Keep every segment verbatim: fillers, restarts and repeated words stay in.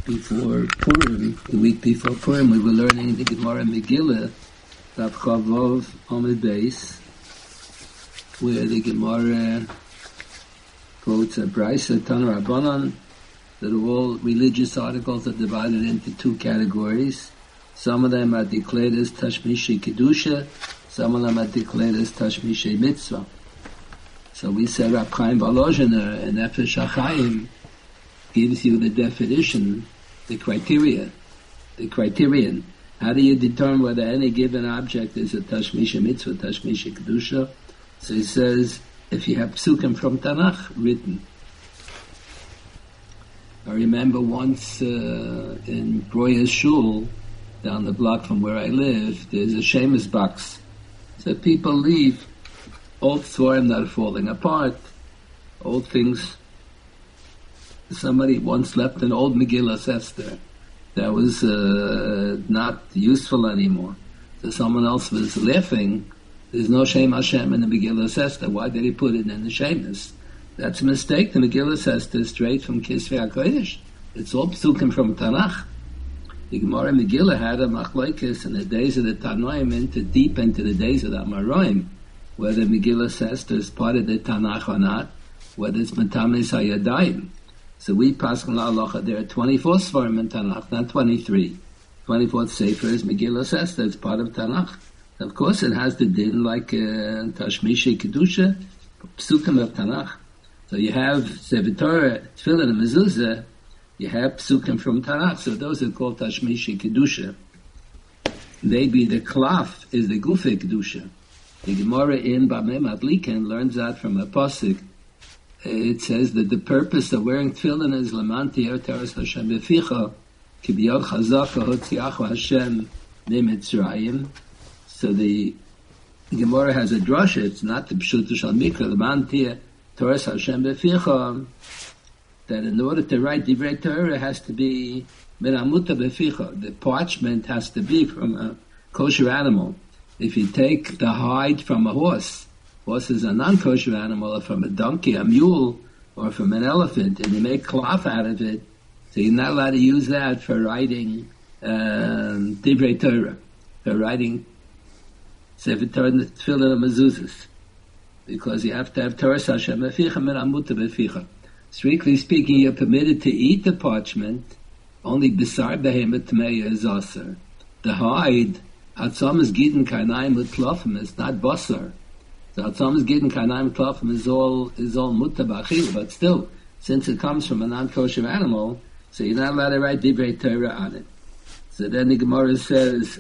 before Purim, the week before Purim, we were learning the Gemara Megillah, Daf Chavov Amud Beis, where the Gemara quotes a Brisa Tana Rabbanan that all religious articles are divided into two categories. Some of them are declared as Tashmishi Kedusha, some of them are declared as Tashmishi Mitzvah. So we said Rab Chaim Volozhiner and Nefesh HaChaim gives you the definition, the criteria, the criterion. How do you determine whether any given object is a Tashmishi Mitzvah, Tashmishi Kedusha? So he says, if you have psukim from Tanakh written. I remember once uh, in Breuer's Shul, down the block from where I live, there's a Shemus box. So people leave old Tzorim that are falling apart, old things. Somebody once left an old Megillah Esther that was uh, not useful anymore. So someone else was laughing. There's no Shem Hashem in the Megillah Esther. Why did he put it in the Shemus? That's a mistake. The Megillah Esther is straight from Kisvei HaKodesh. It's all psukim from Tanakh. The Gemara Megillah had a machlokes in the days of the Tanoim into deep into the days of the Amoraim, whether Megillah Esther is part of the Tanakh or not, whether it's Matamis HaYadayim. So we pass on halacha. There are twenty-four svarim in Tanakh, not twenty-three. twenty-fourth sefer is Megillah Esther. It's part of Tanakh. Of course, it has the din like uh, Tashmishi Kedusha, psukim of Tanakh. So you have Sefer Torah, Tefillah, and Mezuzah. You have psukim from Tanakh. So those are called Tashmishi Kedusha. Maybe the klaf is the Gufei Kedusha. The Gemara in Bamei Madliken learns that from a pasuk. It says that the purpose of wearing tefillin is Lamanti Teres Hashem Beficha Kibiyod Chazaka Hotziachu Hashem Mitzrayim. So the Gemara has a drasha. It's not the Pshuta Shal Mikra Lamanti Teres Hashem Beficha. That in order to write Divrei Torah, it has to be Meramuta Beficha. The parchment has to be from a kosher animal. If you take the hide from a horse, horse is a non-kosher animal, or from a donkey, a mule, or from an elephant, and you make cloth out of it, so you're not allowed to use that for writing um, Divrei Torah, for writing Sefer Torah, Tefillah, and Mezuzahs, because you have to have Torah Hashem Beficha and Amuta Beficha. Strictly speaking, you're permitted to eat the parchment, only B'sar Behemoth Tmeya is Aser. The hide, Atzam is Gidin Karnaim with Tlofim, it's not Basar. So Atzam is Gidin Karnaim with Tlofim is all, is all Mutta B'achil, but still, since it comes from a non-kosher animal, so you're not allowed to write Divrei Torah on it. So then the Gemara says,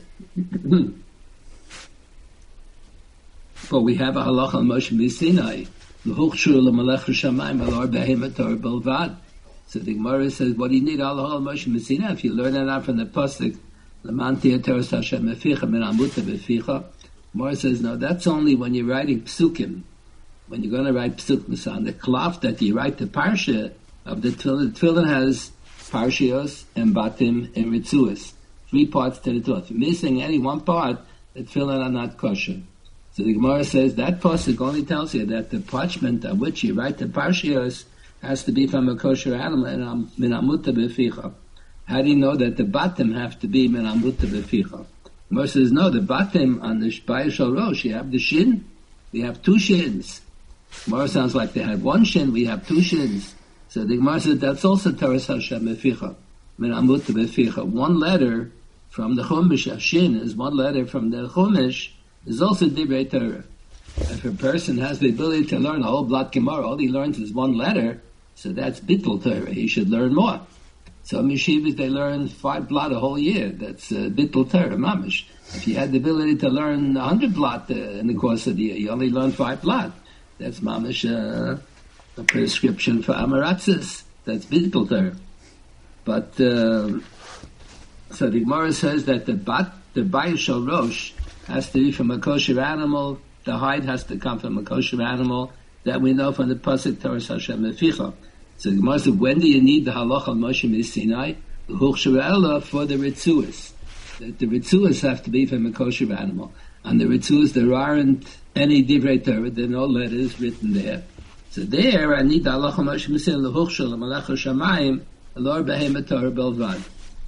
but we have a halacha on Moshe B'Sinai, L'huchshur l'malech Shamayim alor behemoth Torah belvad. So the Gemara says, what do you need halacha on Moshe B'Sinai? If you learn that out from the pasuk, L'manti Torah Hashem Beficha min amuta beficha. Gemara says, no, that's only when you're writing psukim. When you're going to write psukim on the klaf that you write the parsha of the tefillin. The tefillin has parshios and batim and ritzuas. Three parts to the tefillin. If you're missing any one part, the tefillin are not kosher. So the Gemara says that pasuk only tells you that the parchment on which you write the parshios has to be from a kosher animal and min amuta beficha. How do you know that the batim have to be min amuta beficha? Gemara says, no, the batim on the Shbaya Shal Rosh, you have the shin, we have two shins. Gemara sounds like they have one shin, we have two shins. So the Gemara says, that's also Teres Hashem Beficha, min amuta beficha. One letter from the Chumash, a shin is one letter from the Chumash, is also Divrei Torah. If a person has the ability to learn a whole Blat Gemara, all he learns is one letter, so that's Bittul Torah. He should learn more. So yeshivas, they learn five blot a whole year. That's uh, Bittul Torah, mamish. If you had the ability to learn a hundred blot uh, in the course of the year, you only learn five blot. That's mamish uh, a prescription for Amaratzis. That's Bittul Torah. But, uh, so the Gemara says that the bat, the Bayis Shal Rosh, has to be from a kosher animal. The hide has to come from a kosher animal. That we know from the pasuk Torah Hashem Beficha. So the Gemara says, when do you need the halacha of Moshe Sinai? The Huchshur for the ritzuas. The, the ritzuas have to be from a kosher animal. On the ritzuas, there aren't any divrei Torah. There are no letters written there. So there, I need the halacha of Moshe Sinai. The Huchshur l'malech Shamayim Lor Behema Torah Belvad.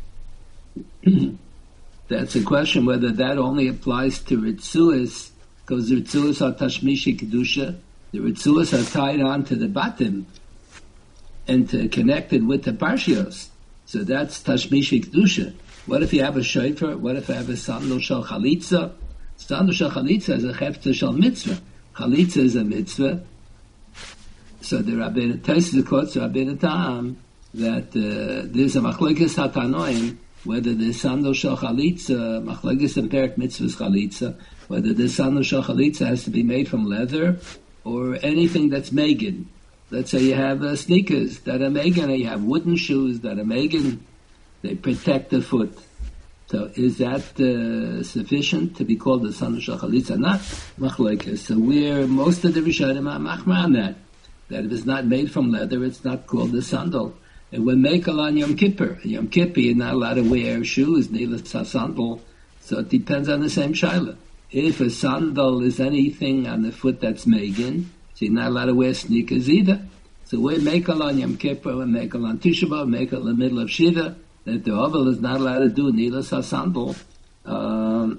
That's a question whether that only applies to Ritzuas, because the Ritzuas are Tashmishi Kedusha. The Ritzuas are tied on to the Batim and to, connected with the Parshios. So that's Tashmishi Kedusha. What if you have a shofar? What if I have a sandal shel chalitza? Sandal shel chalitza is a hefta shel mitzvah. Chalitza is a mitzvah. So the Rabbeinu Tosfos quotes Rabbeinu Tam that uh, there's a machlokes hatanoim whether the sandal shel chalitza, machlokes and perik mitzvahs chalitza, whether the sandal shel chalitza has to be made from leather or anything that's megan. Let's say you have uh, sneakers that are megan, or you have wooden shoes that are megan. They protect the foot. So is that uh, sufficient to be called the sandal shel chalitza? Not machlokes. So we're most of the Rishonim are machmir on that. That if it's not made from leather, it's not called the sandal. And when mekel on Yom Kippur, Yom Kippur, you're not allowed to wear shoes, neither a sandal. So it depends on the same shaila. If a sandal is anything on the foot that's megan, so you're not allowed to wear sneakers either. So we're mekel on Yom Kippur, we're mekel on Tisha B'Av, mekel in the middle of Shiva, that the oval is not allowed to do neither a sandal. Um,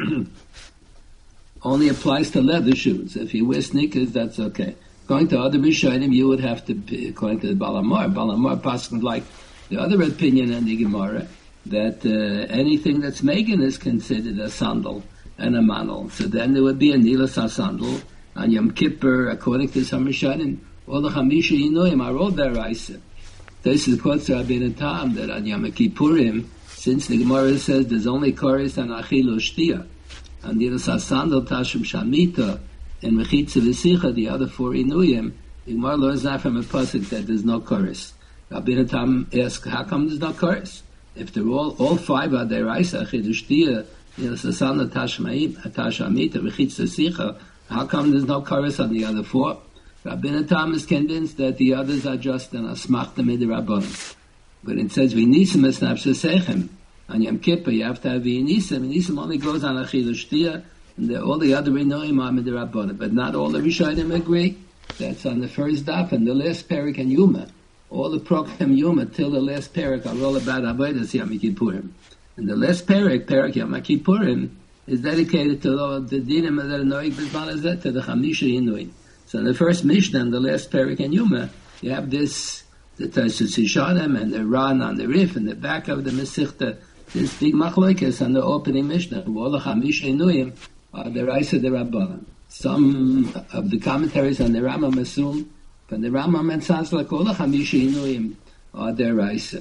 only applies to leather shoes. If you wear sneakers, that's okay. According to other Rishonim, you would have to be, according to the Balamar, Balamar passes like the other opinion in the Gemara, that uh, anything that's megan is considered a sandal and a manol. So then there would be a nilas sandal on Yom Kippur, according to some Rishonim. All the Chamisha Yinoim are all deraisa. This is quotes Rabbeinu Tam that on Yom Kippurim, since the Gemara says there's only chorus and achilu shtia, and nilas sandal tashum shamita, and Mechitza V'Sicha, the other four Inuyim, the Gemara learns that from a pasuk that there's no chorus. Rabbeinu Tam asks, how come there's no chorus? If they're all, all five are deraisa, Chidush Tiyah, Sasana Tashmaim, Tashamita, Mechitza V'Sicha, how come there's no chorus on the other four? Rabbeinu Tam is convinced that the others are just an asmachta midrabanan. But it says, V'nisim es nafshesechem. On Yom Kippur, you have to have V'nisim. V'nisim only goes on a Chidush Tiyah, and the, all the other Rinoim are midrabanan, but not all the Rishonim agree. That's on the first daf and the last parak and Yuma. All the program Yuma till the last parak are all about Avodas Yom Kippurim. And the last parak, parak Yom Kippurim, is dedicated to the, the dinim that are noig b'zman hazeh, to the Chamisha Yinuim. So in the first Mishnah and the last parak and Yuma, you have this, the Tosfos Yishanim and the Ran on the Rif and the back of the Mesichta, this big machlokes on the opening Mishnah, all the Chamisha Yinuim are the Raisa de Rabbanan. Some of the commentaries on the Rambam assume, but the Rambam it sounds like all the Chamisha Inuim are the Raisa.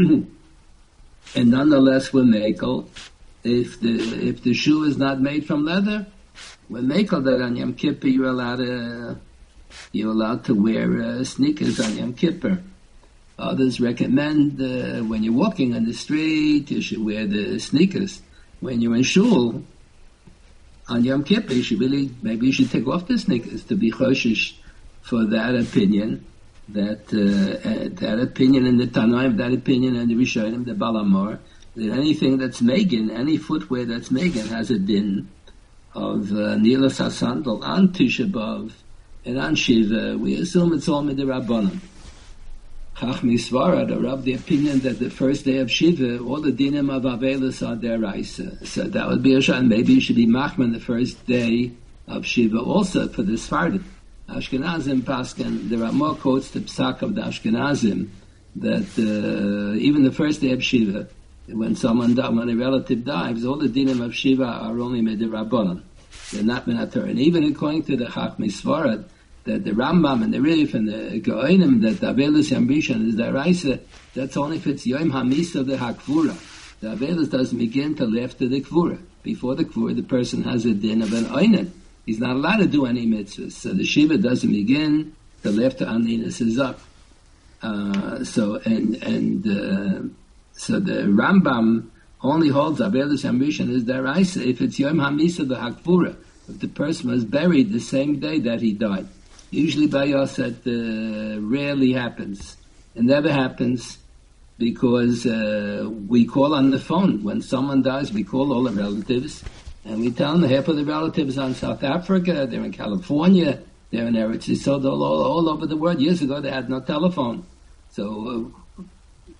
And nonetheless, we're mekel. If the if the shoe is not made from leather, we're mekel that on Yom Kippur you're allowed to you're allowed to wear uh, sneakers on Yom Kippur. Others recommend uh, when you're walking on the street you should wear the sneakers. When you're in shul on Yom Kippur, you should really, maybe you should take off the sneakers to be choshish for that opinion, that uh, that opinion in the Tanaim, that opinion in the Rishonim, the Balamor, that anything that's megan, any footwear that's megan has a din of uh, nilas hasandal on Tisha B'Av and on Shiva. We assume it's all midrabanan. Chachmi Svarad are of the opinion that the first day of Shiva, all the dinim of Avelis are deraisa. So that would be a shan. Maybe you should be machman the first day of Shiva also for the Sfardim. Ashkenazim Paskan, there are more quotes to Psak of the Ashkenazim that uh, even the first day of Shiva, when someone dies, when a relative dies, all the dinim of Shiva are only midrabanan. They're not minator. And even according to the Chachmi Svarad, that the Rambam and the Rif and the Goinim, that the Avelis Yambishan is the Raisa, that's only if it's Yom Hamisa the Hakvura. The Avelis doesn't begin till after the Kvura. Before the Kvura, the person has a din of an Oinen. He's not allowed to do any mitzvahs. So the Shiva doesn't begin till after Aninus is up. Uh, so, and, and, uh, so the Rambam only holds Avelis Yambishan is the Raisa if it's Yom Hamisa the Hakvura. If the person was buried the same day that he died. Usually by us that uh, rarely happens. It never happens because uh, we call on the phone. When someone dies, we call all the relatives and we tell them half of the relatives are in South Africa, they're in California, they're in Eretz Yisrael, all, all, all over the world. Years ago they had no telephone. So uh,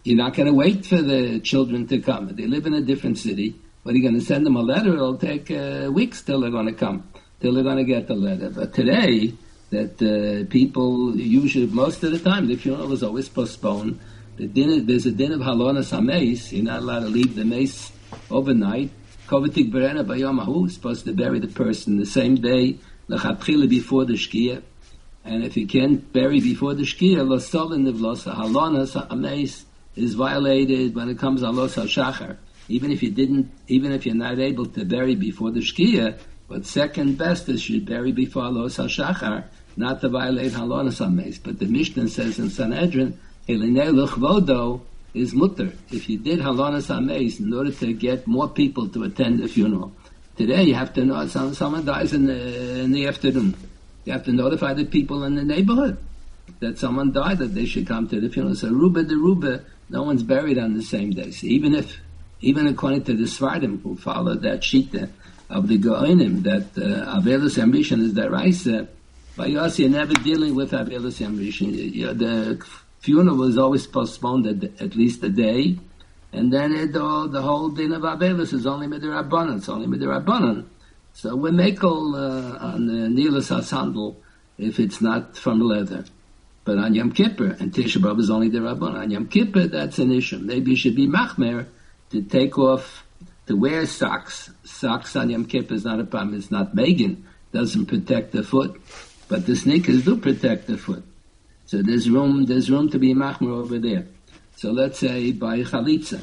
You're not going to wait for the children to come. They live in a different city. But you're going to send them a letter. It'll take uh, weeks till they're going to come, till they're going to get the letter. But today, that uh, people usually, most of the time, the funeral is always postponed. The dinner, there's a din of halonas hameis. You're not allowed to leave the mace overnight. Kovatik berena bayom supposed to bury the person the same day, lechatchila before the shkia. And if you can't bury before the shkia, lo solin nivlosa halonas hameis is violated when it comes to los hashachar. Even if you didn't, even if you're not able to bury before the shkia, but second best is you bury before los hashachar, not to violate halonas hameis. But the Mishnah says in Sanhedrin, Elinei luchvodo is mutter. If you did halonas hameis in order to get more people to attend the funeral, today you have to know some, someone dies in the, in the afternoon. You have to notify the people in the neighborhood that someone died, that they should come to the funeral. So ruba de ruba, no one's buried on the same day. So even if, even according to the Svardim who followed that shita of the Goinim, that uh, Avelis Yamrishan is the Raisa, by Yossi, you're never dealing with Avelis Yamrishan. The funeral was always postponed at, at least a day, and then it, all, the whole din of Avelis is only Midirabbanan. It's only Midirabbanan. So we make all uh, on the Nilas HaSandal if it's not from leather. But on Yom Kippur, and Tisha B'Av is only the Rabbanan. On Yom Kippur, that's an issue. Maybe you should be machmer to take off, to wear socks. Socks on Yom Kippur is not a problem. It's not Megan. Doesn't protect the foot. But the sneakers do protect the foot. So there's room, there's room to be machmer over there. So let's say by chalitza.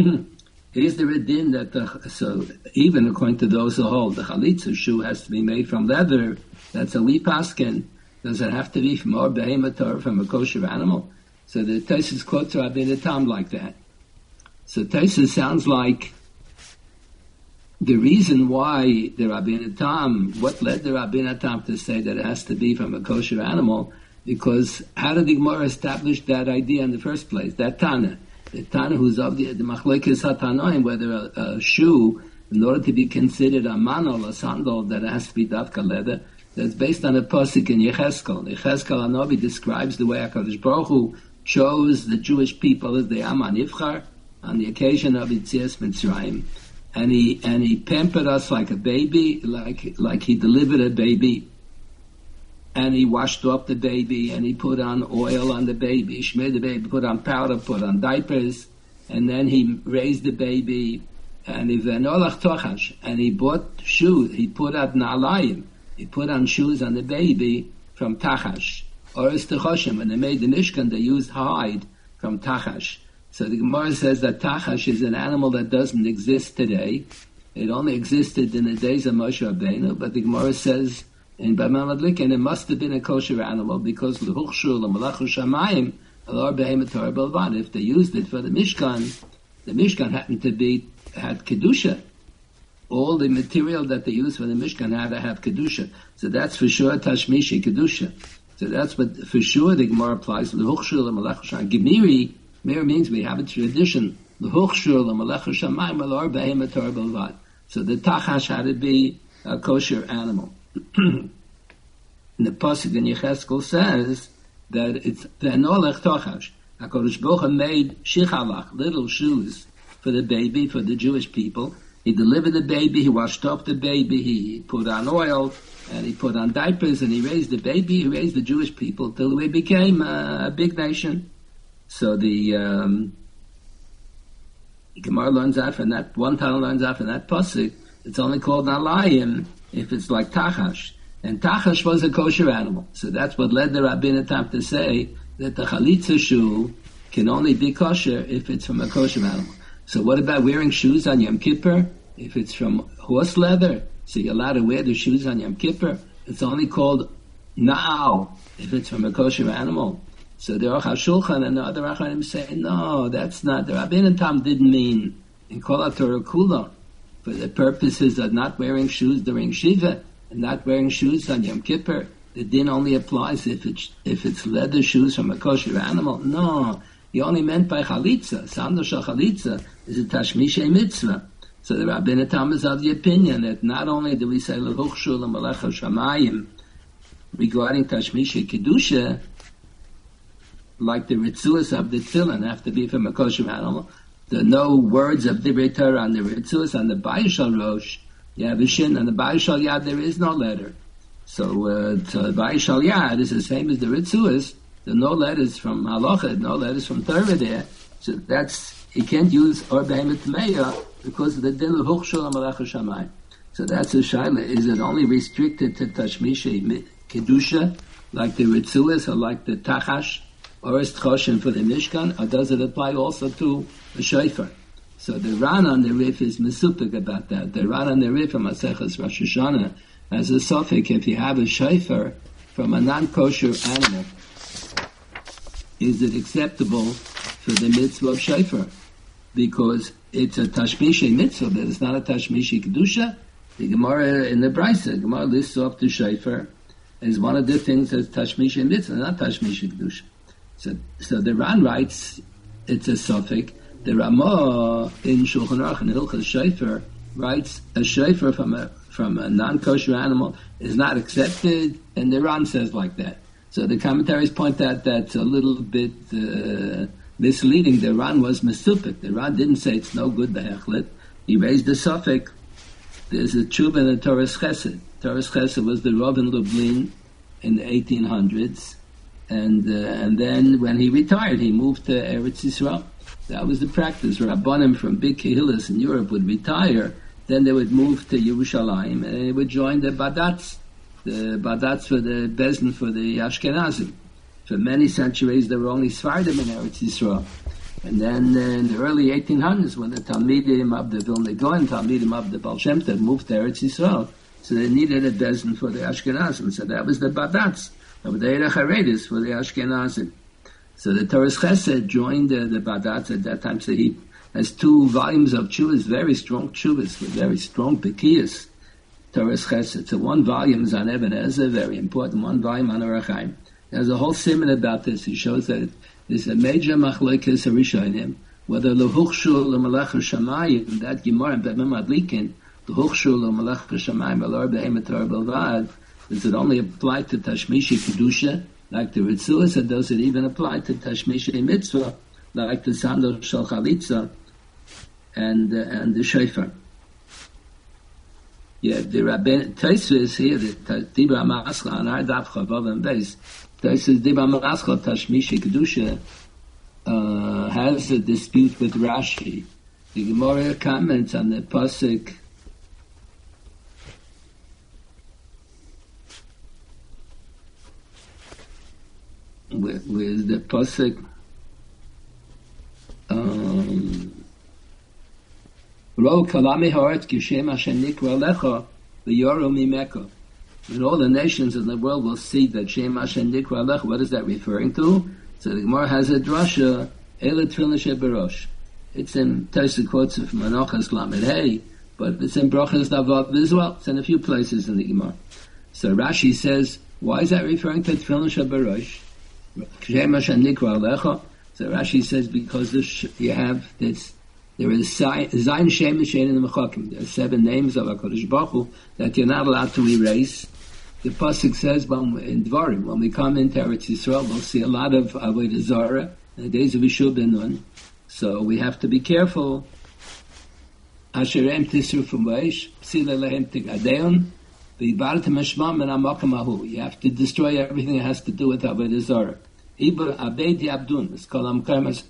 Is there a din that the, so even according to those who hold, the chalitza shoe has to be made from leather, that's a lipaskin. Does it have to be from or behemoth or from a kosher animal? So the Taisus quotes Rabbi Tam like that. So Taisus sounds like the reason why the Rabbi Tam, what led the Rabbi Tam to say that it has to be from a kosher animal, because how did the Gemara establish that idea in the first place? That Tana. The Tana who's of the, the Machlekes HaTanoim, whether a, a shoe, in order to be considered a manol, a sandal, that it has to be dafka leather, that's based on a pasuk in Yecheskel. Yecheskel Hanavi describes the way HaKadosh Baruch Hu chose the Jewish people as the Am HaNivchar on the occasion of Yetzias Mitzrayim, and he and he pampered us like a baby, like like he delivered a baby, and he washed off the baby, and he put on oil on the baby, he smeared the baby, put on powder, put on diapers, and then he raised the baby, and he venolach tochash, and he bought shoes, he put out nalayim. He put on shoes on the baby from Tachash. Or is Techoshim. When they made the Mishkan, they used hide from Tachash. So the Gemara says that Tachash is an animal that doesn't exist today. It only existed in the days of Moshe Rabbeinu, but the Gemara says in Bamad Likin, it must have been a kosher animal because L'huchshur L'malachu Shamayim Alor Behemoth Torah Belvad. If they used it for the Mishkan, the Mishkan happened to be, had Kedusha. All the material that they use for the Mishkan had to have Kedusha. So that's for sure Tashmishi Kedusha. So that's what for sure the Gemara applies to the Huchshur L'Malach Shamayim. Gemiri, Mir means we have a tradition. The Huchshur L'Malach Shamayim Alor Behemoth Torah Belvad. So the Tachash had to be a kosher animal. And the pasuk in Yecheskel says that it's Ve'enolech Tachash. HaKadosh Baruch Hu made shichalach, little shoes for the baby, for the Jewish people. He delivered the baby, he washed off the baby, he put on oil, and he put on diapers, and he raised the baby, he raised the Jewish people till we became a, a big nation. So the um, Gemara learns out from that, one time learns out from that pasuk, it's only called Nalayim if it's like Tachash. And Tachash was a kosher animal. So that's what led the Rabbi Tam to say that the Chalitza shoe can only be kosher if it's from a kosher animal. So what about wearing shoes on Yom Kippur? If it's from horse leather, so you're allowed to wear the shoes on Yom Kippur. It's only called Na'al if it's from a kosher animal. So the Aruch HaShulchan and the other Acharonim say, no, that's not. The Rabbeinu Tam didn't mean in Kol HaTorah Kula for the purposes of not wearing shoes during Shiva and not wearing shoes on Yom Kippur. The din only applies if it's if it's leather shoes from a kosher animal. No. He only meant by chalitza. Sandal shel chalitza is a tashmishay mitzvah. So the Rabbeinu Tam is of the opinion that not only do we say l'huchshur l'malecha shamayim regarding tashmishay kedusha, like the ritzuas of the tefillin have to be from a kosher animal. There are no words of divrei Torah on the ritzuas. On the bayis shal rosh, you have a shin. On the bayis shal yad, there is no letter. So, uh, so the bayis shal yad is the same as the ritzuas. There are no letters from halacha, no letters from Torah there. So that's, you can't use or behemoth tmeya because of the din of huchshul malach shamayim. So that's a shaila. Is it only restricted to tashmisha kedusha, like the ritzuas or like the tachash, or is tchoshen for the mishkan, or does it apply also to the shofar? So the Ran on the Rif is mesupik about that. The Ran on the Rif from Maseches Rosh Hashanah has a suffix. If you have a shofar from a non-kosher animal, is it acceptable for the mitzvah of shofar? Because it's a tashmishi mitzvah, but it's not a tashmishi kedusha. The Gemara in the Brisa, the Gemara lists off the shofar as one of the things that's tashmishi mitzvah, not tashmishi kedusha. So, so the Ran writes it's a suffix. The Ramah in Shulchan Aruch in Hilchos Shofar writes a shofar from a from a non-kosher animal is not accepted, and the Ran says like that. So the commentaries point out that's a little bit uh, misleading. The Ran was mesupik. The Ran didn't say it's no good behechlet. He raised the suffix. There's a tshuva in the Torah's Chesed. Torah's Chesed was the Rav in Lublin in the eighteen hundreds, and uh, and then when he retired, he moved to Eretz Yisrael. That was the practice. Rabbanim from big kehillas in Europe would retire, then they would move to Yerushalayim, and they would join the Badatz. The Badatz for the Bezin for the Ashkenazim. For many centuries, there were only Sfardim in Eretz Yisrael. And then uh, in the early eighteen hundreds, when the Talmidim of the Vilna Gaon, Talmidim of the Baal Shem Tov moved to Eretz Yisrael, so they needed a Bezin for the Ashkenazim. So that was the Badatz of the Erech HaRedis for the Ashkenazim. So the Torah's Chesed joined uh, the Badatz at that time. So he has two volumes of Chuvas, very strong Chuvas, with very strong Pekiyas. Torah's Chesed. So one volume is on Eben Ezer, very important. One volume on Orach Chaim. There's a whole simon about this. He shows that there's a major machlokes harishonim, whether lehuchshul lemalach shamayim, that Gemara in Bemem Adlikin, lehuchshul lemalach shamayim alor behemet Torah belvad, does it only apply to tashmishi kedusha, like the ritzuas, or does it even apply to tashmishi mitzvah, like the sandal shel chalitza and uh, and the shofar? Yeah, the Rabbein Tosfos here, the Dibra Maschal on our Daf Chavav and Beis, Tosfos Dibra Maschal Tashmishi Kedusha uh, has a dispute with Rashi. The Gemara comments on the pasuk with, with the pasuk. Um, Ro kalami haaretz kishem Hashem nikra lecha v'yoru mimeka. When all the nations in the world will see that Shem Hashem nikra lecha, what is that referring to? So the Gemara has a drasha, Eila Tefillin sheberosh. It's in Tosfos quotes from Menachos Lamed Hey, but it's in Brachos Davav as well. It's in a few places in the Gemara. So Rashi says, why is that referring to Tefillin sheberosh? Shem Hashem nikra lecha. So Rashi says because this, you have this. There is Zayin Shem and Shein in the Mechakim. There are seven names of HaKadosh Baruch Hu that you're not allowed to erase. The pasuk says when we, in Dvarim, when we come into Eretz Yisrael, we'll see a lot of Avodah Zarah in the days of Yeshua ben Nun. So we have to be careful. Asherem tisru from Vaish, Psila lehem tigadeon, v'yibartem hashmam and amakam ahu. You have to destroy everything that has to do with Avodah Zarah. Ibur abedi abdun, it's called amkarmas.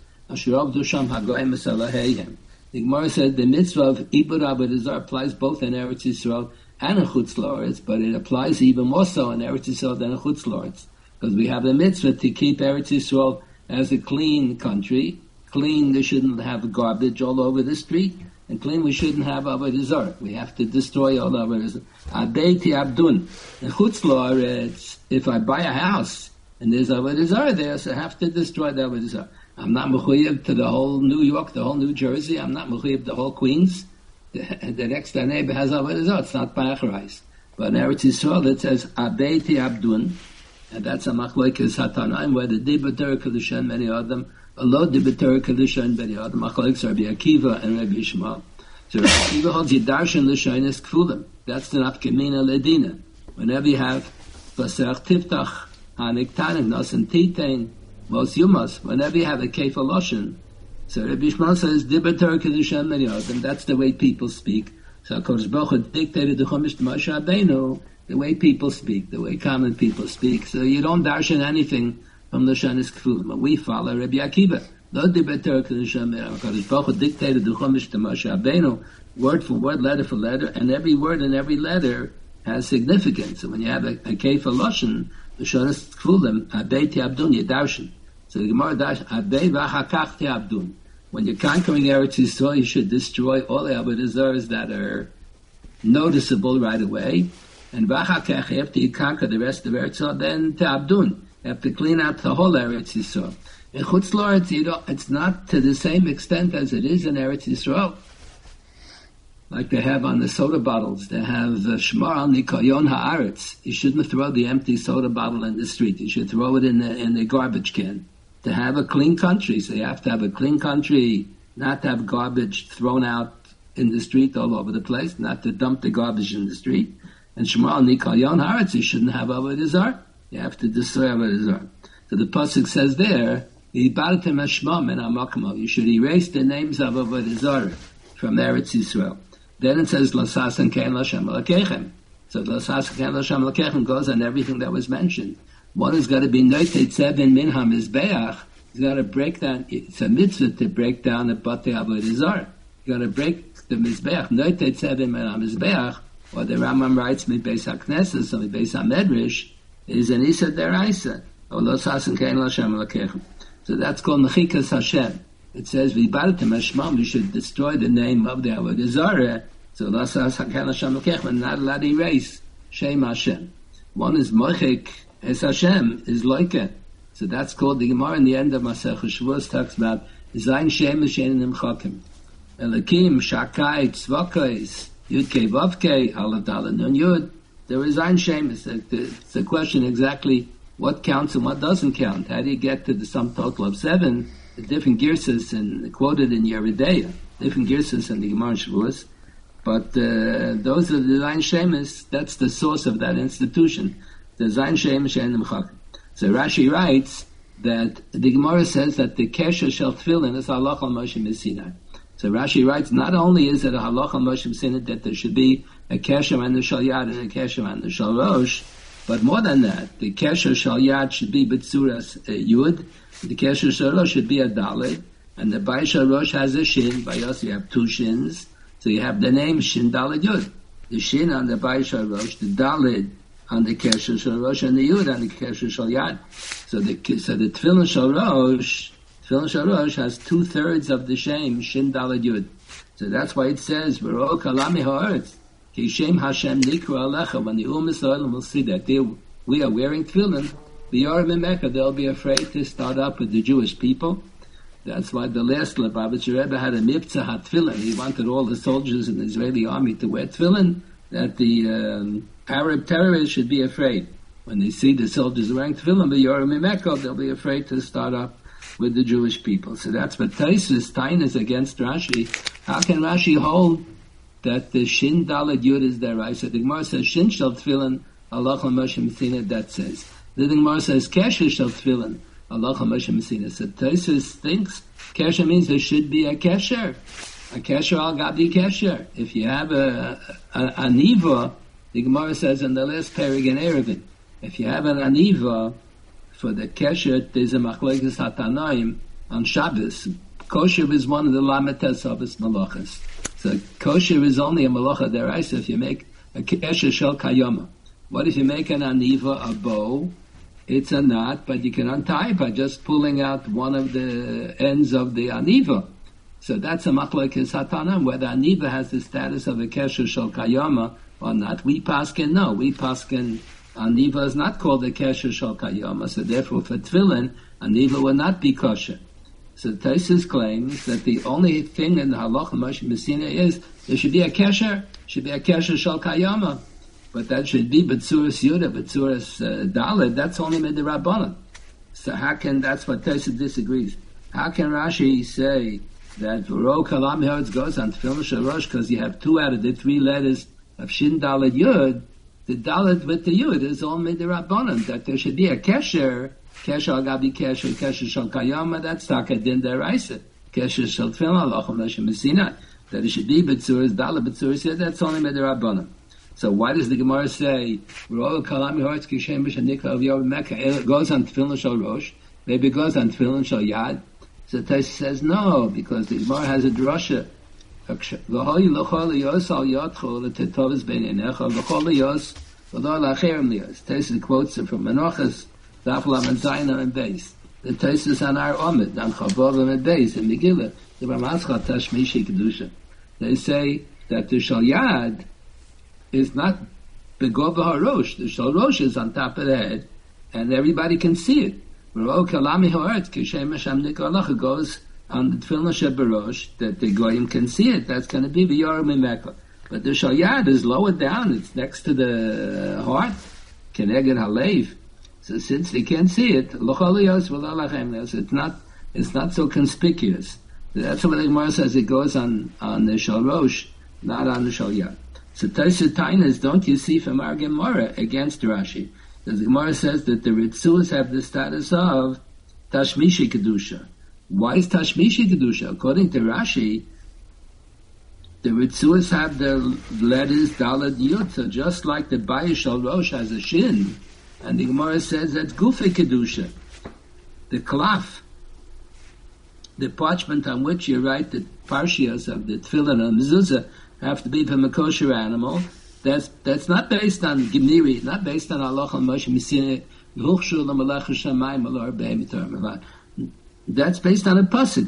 The Gemara said the mitzvah of Ibur Avodah Zarah applies both in Eretz Yisrael and in Chutz La'aretz, but it applies even more so in Eretz Yisrael than in Chutz La'aretz, because we have the mitzvah to keep Eretz Yisrael as a clean country. Clean, they shouldn't have garbage all over the street, and clean, we shouldn't have Avodah Zarah. We have to destroy all Avodah Zarah. Abeiti Abdun. In Chutz La'aretz, if I buy a house and there's Avodah Zarah there, so I have to destroy the Avodah Zarah. I'm not mechuyev to the whole New York, the whole New Jersey. I'm not mechuyev the whole Queens. The, the next door neighbor has Avodah Zarah. It's not Paracharais. But in Eretz Yisrael it says Abeiti Abdun, and that's a machlokes hatanaim where the Dibur Torah Kedusha, many of them, a low Dibur Torah Kedusha, and many of them machlokes Rabbi Akiva and Rabbi Yishmael. So Rabbi Akiva holds Yidarshan l'shoynes kfulim. That's the nafkamina ledina. Whenever you have Vasech Tiftach Hanik Tanim Nasan Titain. most yumas, whenever you have a kefir lashon, so Rabbi Yishmael says, Dibber Torah Kedushem Meriyot, that's the way people speak. So HaKadosh Baruch Hu dictated the Chumash to Moshe Rabbeinu, the way people speak, the way common people speak. So you don't darshan anything from the Shanis Kfulim. We follow Rabbi Akiva. No Dibber Torah Kedushem Meriyot. HaKadosh Baruch Hu dictated the Chumash to Moshe Rabbeinu, word for word, letter for letter, and every word and every letter has significance. So when you have a, a Kefir Lashon, the Shanis Kfulim, Abei Tiabdun, you darshan. So the Gemara dash, Abei V'Hakach Tiabdun. When you're conquering Eretz Yisrael, you should destroy all the Avodah Zarahs that are noticeable right away. And V'Hakach, after you conquer the rest of Eretz Yisrael, then Tiabdun. You have to clean out the whole Eretz Yisrael. In Chutz La'aretz, you know, it's not to the same extent as it is in Eretz Yisrael. Like they have on the soda bottles. They have uh, Shmar al Nikayon Haaretz. You shouldn't throw the empty soda bottle in the street. You should throw it in the, in the garbage can. To have a clean country, so you have to have a clean country, not to have garbage thrown out in the street all over the place, not to dump the garbage in the street. And Shmar al Nikayon Haaretz, you shouldn't have Avodah Zarah. You have to destroy Avodah Zarah. So the pasuk says there, you should erase the names of Avodah Zarah from Eretz Yisrael. Then it says, Lasas and Ken Lashem Alakechem. So Lasas and Ken Lashem Alakechem goes on everything that was mentioned. One is got to be Noitet Seven Minha Mizbeach. He's got to break down, it's a mitzvah to break down the Batei Avodah Zarah. You got to break the Mizbeach. Noitet Seven Minha Mizbeach, or the Rambam writes, Mibeis HaKnesses, or Mibeis HaMedrash, is an Isa Deraisa, or Lasas and Ken Lashem Alakechem. So that's called Mechikas Hashem. It says, V'baltem Hashmam, you should destroy the name of the Avodah Zarah. So Lasas HaKen Hashem L'Kechem, not allowed to erase Shem Hashem. One is Mochik, Es Hashem, is Loike. So that's called the Gemara in the end of Masech Shavuos talks about Zayin Shem Shein Nimchakim. Elakim, Shakai, Tzvakais, Yud Kei Vav Aleph Dalet Nun Yud. There is Zayin Shem. It's a, it's a question exactly what counts and what doesn't count. How do you get to the sum total of seven? The different girsas and quoted in Yeridea, different girsas in the Gemara Shavuos. But uh, those are the Zayin Shemis, that's the source of that institution. The Zayin Shemis Shein Nimchakim. So Rashi writes that the Gemara says that the Kesher Shel Tefillin is Halach al Moshe Sinai. So Rashi writes, not only is it a Halach al Moshe Sinai that there should be a Kesher and the Shal Yad and a Kesher and the Shal Rosh, but more than that, the Kesher Shal Yad should be B'tzuras uh, Yud, the Kesher Shal Rosh should be a Dalet, and the Bay Shal Rosh has a Shin. By us you have two Shins. So you have the name Shin Dalet Yud. The Shin on the Bay Shal Rosh, the Dalet on the Kesher Shal Rosh, and the Yud on the Kesher Shal Yad. So the so the Tefillin Shal Rosh, Tefillin Shal Rosh has two thirds of the Shem Shin Dalet Yud. So that's why it says V'ro Kalami Ha'aretz Ki Shem Hashem Nikra Alecha. When the Umm Yisrael will see that they, we are wearing Tefillin, the Yorim in Mecca, they'll be afraid to start up with the Jewish people. That's why the last Lubavitcher Rebbe had a Mibtzah HaTefillin. He wanted all the soldiers in the Israeli army to wear Tefillin, that the um, Arab terrorists should be afraid. When they see the soldiers wearing Tefillin, the Yorim in Mecca, they'll be afraid to start up with the Jewish people. So that's what Taisus, Tain is against Rashi. How can Rashi hold that the Shin Dalet Yud is there? Right? So the Gemara says Shin Shel Tefillin, Allah Moshe Messina, that says. The Gemara says Kesher Shel Tefillin, Allah Moshe Messina. So Taisus thinks Kesher means there should be a Kesher. A Kesher al Gabi Kesher. If you have a, a, a Aniva, the Gemara says in the last parig in Erevin, if you have an Aniva, for the Kesher, there's a Machlekes HaTanaim on Shabbos. Kosher is one of the Lametes of his Malachas. So kosher is only a Malacha deraisa if you make a Kesher Shel Kayoma. What if you make an Aniva, a bow? It's a knot, but you can untie by just pulling out one of the ends of the Aniva. So that's a Machlekes HaTanaim, whether Aniva has the status of a Kesher Shel Kayoma or not. We paskin no. We paskin Aniva is not called a Kesher Shel Kayoma, so therefore for Tefillin, Aniva will not be kosher. So Taisus claims that the only thing in the Halacha Moshe Messina is there should be a Kesher, should be a Kesher Shel Kayoma, but that should be B'tzuras Yudah, B'tzuras uh, Dalet, that's only Midirabbanan. So how can, that's what Taisus disagrees. How can Rashi say that V'ro Kalam Heretz goes on Tefillin Shel Rosh because you have two out of the three letters of Shin Dalet Yud? The Dalet with the Yud is all Midirabbanan, that there should be a Kesher Kesher agabi kesher, kesher shal kayama, that's taka din deraisa. Kesher shal tefillin alachim Moshe Messina. That it should be betzuras, dala betzuras, said that's only medrabanan. So why does the Gemara say, we're all kalami hearts, kishem b'shanika of Yom Mecca, it goes on tefillin shal rosh, maybe it goes on tefillin shal yad? So Taisa says no, because the Gemara has a drasha. V'hoi l'chol yos al yotcho l'tetovas bein enecha, v'chol yos v'lo l'acherem liyos. Taisa quotes it from Menachos, Daf Lamed Zayin and Beis. The Taisa is on our Omid, on Chavov and Beis, in Megillah, the Ramaschal Tashmishi Kedusha. They say that the Shal Yad is not Begov HaRosh. The Shal Rosh is on top of the head, and everybody can see it. V'ro kalami ha'aretz, kishem Hashem nikolacha goes on the Tefillin Sheberosh, that the Goyim can see it. That's going to be V'yorim Mimekla. But the Shal Yad is lower down. It's next to the heart. Keneged Halev. So since they can't see it, it's not it's not so conspicuous. That's what the Gemara says. It goes on on the Shal Rosh, not on the Shal Yad. So Taisa Tainas, don't you see from our Gemara against Rashi? The Gemara says that the Ritzus have the status of Tashmishi Kedusha. Why is Tashmishi Kedusha? According to Rashi, the Ritzus have the letters Dalad Yud. So just like the Bayis Shal Rosh has a shin, and the Gemara says that's Gufei Kedusha. The klaf, the parchment on which you write the parshias of the tefillin and mezuzah, have to be from a kosher animal. That's that's not based on Gemiri, not based on halacha Moshe Messina. That's based on a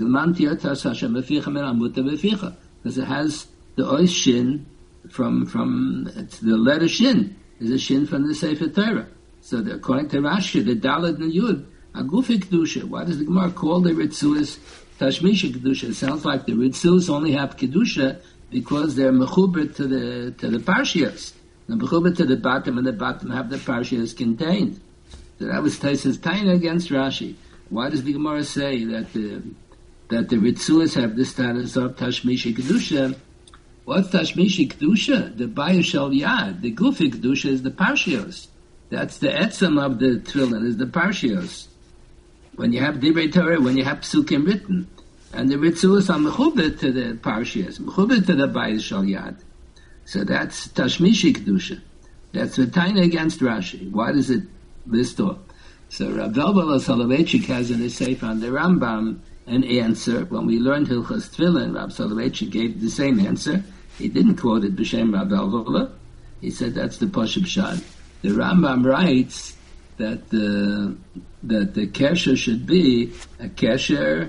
pasuk, because it has the ois shin from from it's the letter shin is a shin from the Sefer Torah. So the, according to Rashi, the Dalad and Yud are Gufei Kedusha. Why does the Gemara call the Ritzus Tashmishi Kedusha? It sounds like the Ritzus only have Kedusha because they're mechuber to the to the parshias. The mechuber to the bottom, and the bottom have the parshias contained. So that was Taisa's Taina against Rashi. Why does the Gemara say that the that the Ritzus have the status of Tashmishi Kedusha? What's Tashmishi Kedusha? The Bayis Shal Yad. The Gufei Kedusha is the parshios. That's the etzem of the tefillin, is the parshios. When you have divrei Torah, when you have psukim written, and the ritzus are mechubet to the parshios, mechubet to the Bayis Shal Yad. So that's Tashmishi Kedusha. That's the taina against Rashi. Why does it list off? So Rav Elbala Soloveitchik has in his sefer on the Rambam an answer. When we learned Hilchos Tefillin, Rav Soloveitchik gave the same answer. He didn't quote it b'shem Rav Elbala. He said that's the Pashup Shad. The Rambam writes that the that the kesher should be a kesher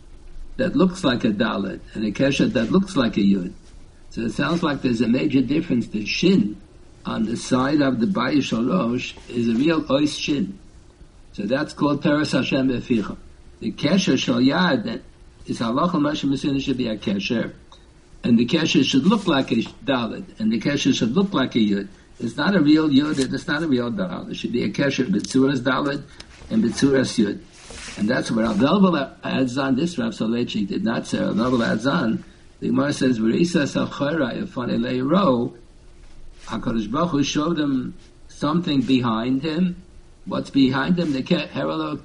that looks like a dalet and a kesher that looks like a yud. So it sounds like there's a major difference. The shin on the side of the Bayis Shal Rosh is a real ois shin. So that's called Teres Hashem Beficha. The kesher Shal Yad is halacha Moshe Messina should be a kesher, and the kesher should look like a dalet, and the kesher should look like a yud. It's not a real yud, it's not a real dalet. It should be a kesher b'tzuras dalet and b'tzuras yud. And that's what Rav Elbala adds on. This Rav Soloveitchik did not say. Rav Elbala adds on. The Gemara says, "V'reisa sachara yafane leiro." HaKadosh Baruch Hu showed him something behind him. What's behind him? The heralo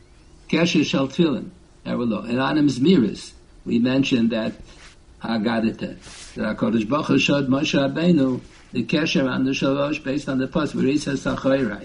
kesher shel tefillin. Heralo. And on him zmiris. We mentioned that Haggadata. That HaKadosh Baruch Hu showed Moshe Rabbeinu the kesher on the shalosh based on the pas. V'reisa sachara.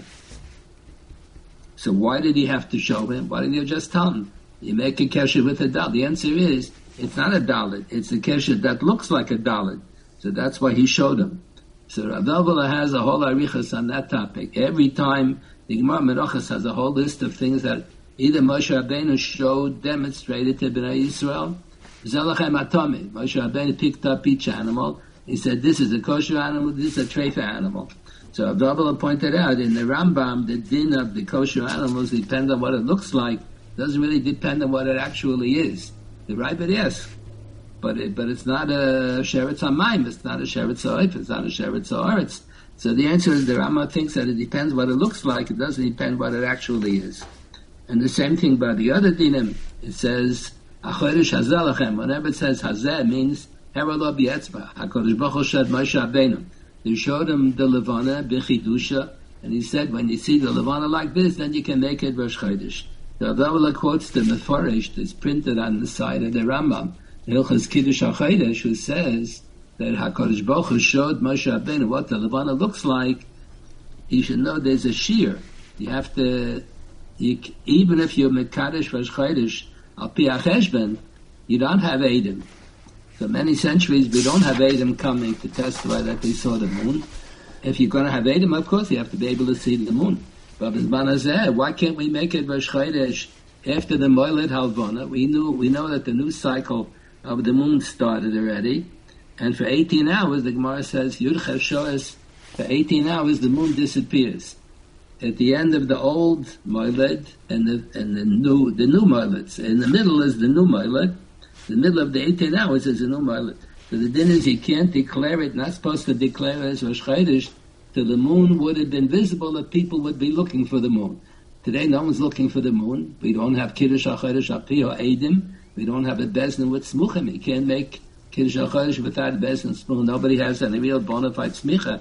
So why did he have to show him? Why didn't he just tell him? You make a kesher with a dalet. The answer is, it's not a dalet. It's a kesher that looks like a dalet. So that's why he showed him. So Rav Elbala has a whole arichas on that topic. Every time the Gemara Menachos has a whole list of things that either Moshe Rabbeinu showed, demonstrated to Bnei Yisrael. Zelachem Atome. Moshe Rabbeinu picked up each animal. He said, this is a kosher animal, this is a treifa animal. So Rav Elbala pointed out in the Rambam, the din of the kosher animals depends on what it looks like. It doesn't really depend on what it actually is. The Rabbit yes, but it, but it's not a sheretz hamayim. It's not a sheretz ha'oif. It's not a sheretz ha'aretz. So the answer is the Rambam thinks that it depends what it looks like. It doesn't depend what it actually is. And the same thing by the other dinim. It says achodesh hazeh lachem. Whenever it says hazeh, it means heralo b'etzba. HaKadosh Baruch Hu showed Moshe Rabbeinu. They showed him the levana b'chidusha, And he said, when you see the Levana like this, then you can make it Rosh Chodesh. The Avila quotes the Mefarish that's printed on the side of the Rambam, Hilchas Kiddush HaChodesh, who says that HaKadosh Baruch Hu showed Moshe Rabbeinu what the Levana looks like. You should know there's a shear. You have to, you, even if you're Mekadesh Rosh Chodesh, Al Pi HaCheshbon, you don't have Edom. For many centuries, we don't have Edom coming to testify that they saw the moon. If you're going to have Edom, of course, you have to be able to see the moon. But why can't we make it Rosh Chodesh after the Moiled Halvona? We knew, we know that the new cycle of the moon started already. And for eighteen hours, the Gemara says, Yud Ches Shoas, for eighteen hours, the moon disappears. At the end of the old Moiled and the, and the new, the new Moileds. In the middle is the new Moiled. The middle of the eighteen hours is the new Moiled. So the din is you can't declare it, not supposed to declare it as Rosh Chodesh, till the moon would have been visible, that people would be looking for the moon. Today no one's looking for the moon. We don't have Kiddush HaChodesh Api or Eidim. We don't have a Bezdin with Smuchim. You can't make Kiddush HaChodesh without Bezdin Smuchim. Nobody has any real bona fide Smicha.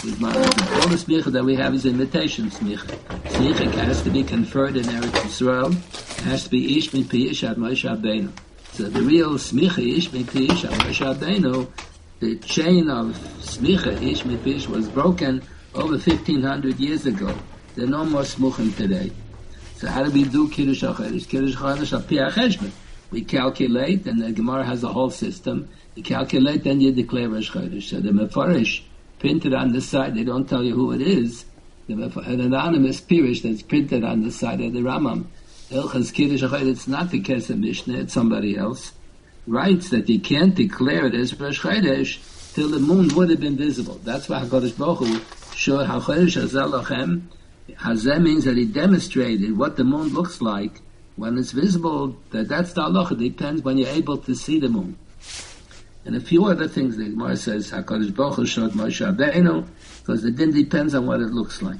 All the Smicha that we have is imitation Smicha. Smicha has to be conferred in Eretz Yisrael. It has to be Ish Mipi Ish Ad Moshe Rabbeinu. So the real Smicha, Ish Mipi Ish Ad Moshe Rabbeinu, the chain of Smicha, Ish Mipi Ish, was broken over fifteen hundred years ago. There are no more Smuchim today. So how do we do Kiddush HaChodesh? Kiddush HaChodesh Al Pi HaCheshbon. We calculate, and the Gemara has a whole system. You calculate, then you declare Rosh Chodesh. So the Mefarish printed on the side, they don't tell you who it is. The Mef- an anonymous Pirish that's printed on the side of the Rambam. Hilchas Kiddush HaChodesh, it's not the Kesef Mishnah, it's somebody else. Writes that you can't declare it as Rosh Chodesh till the moon would have been visible. That's why HaKadosh Baruch Hu showed HaChodesh Hazeh Lochem. Hazeh means that he demonstrated what the moon looks like when it's visible. That that's the halacha. It depends when you're able to see the moon. And a few other things the Gemara says HaKadosh Baruch Hu showed Moshe Rabbeinu, because the din depends on what it looks like.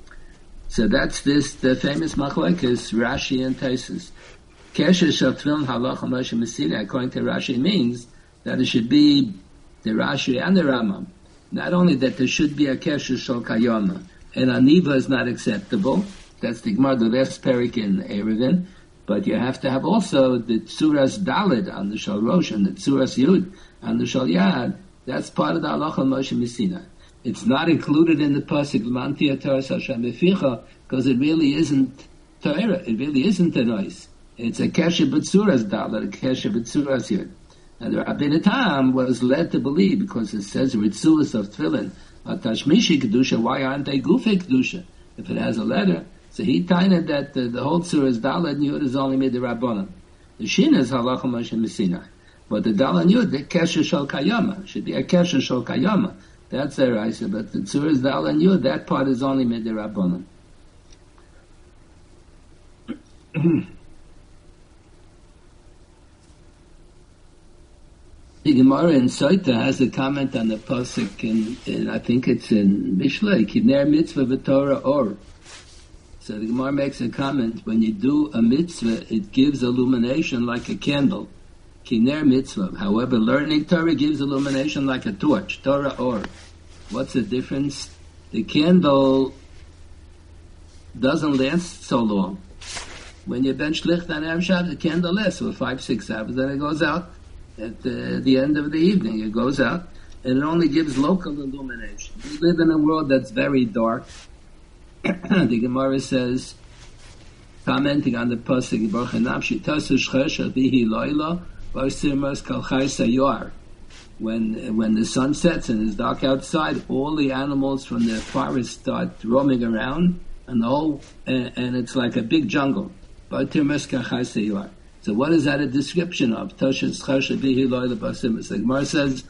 So that's this the famous machlekes Rashi and Tosfos. Kesher shel tefillin halacha Moshe Messina, according to Rashi, means that it should be the Rashi and the Rambam. Not only that there should be a kesher shel kayama, and aniva is not acceptable. That's the Gemara, the last perik in Eruvin. But you have to have also the Tzuras Daled on the Shal Rosh and the Tzuras Yud on the Shal Yad. That's part of the Halacha Moshe Messina. It's not included in the pasuk L'mantia Torah Hashem Beficha, because it really isn't Torah. It really isn't a noise. It's a kesher b'tzuras Daled, a kesher b'tzuras Yud. And the Rabbeinu Tam was led to believe, because it says Ritzuas of Tefillin, Tashmishi Kedusha, why aren't they Gufei Kedusha? If it has a letter. So he tied that the, the whole Tzur is Dal and Yud is only made the Rabbanim. The Shin is Halacha Moshe Messina. But the Dal and Yud, the Kesher Shal Kayama, should be a Kesher Shal Kayama. That's their Raisa. But the Tzur is Dal and Yud, that part is only made the Rabbanim. The Gemara in Soita has a comment on the pasuk in, in I think it's in Mishlei, Kiner Mitzvah V'Torah Or. So the Gemara makes a comment, when you do a mitzvah, it gives illumination like a candle. Kiner Mitzvah. However, learning Torah gives illumination like a torch. Torah Or. What's the difference? The candle doesn't last so long. When you bench licht on Erev Shabbos, the candle lasts for five, six hours, then it goes out. At the, the end of the evening, it goes out, and it only gives local illumination. We live in a world that's very dark. The Gemara says, commenting on the pasuk, when when the sun sets and it's dark outside, all the animals from the forest start roaming around, and the whole and, and it's like a big jungle. So what is that a description of? The Gemara says,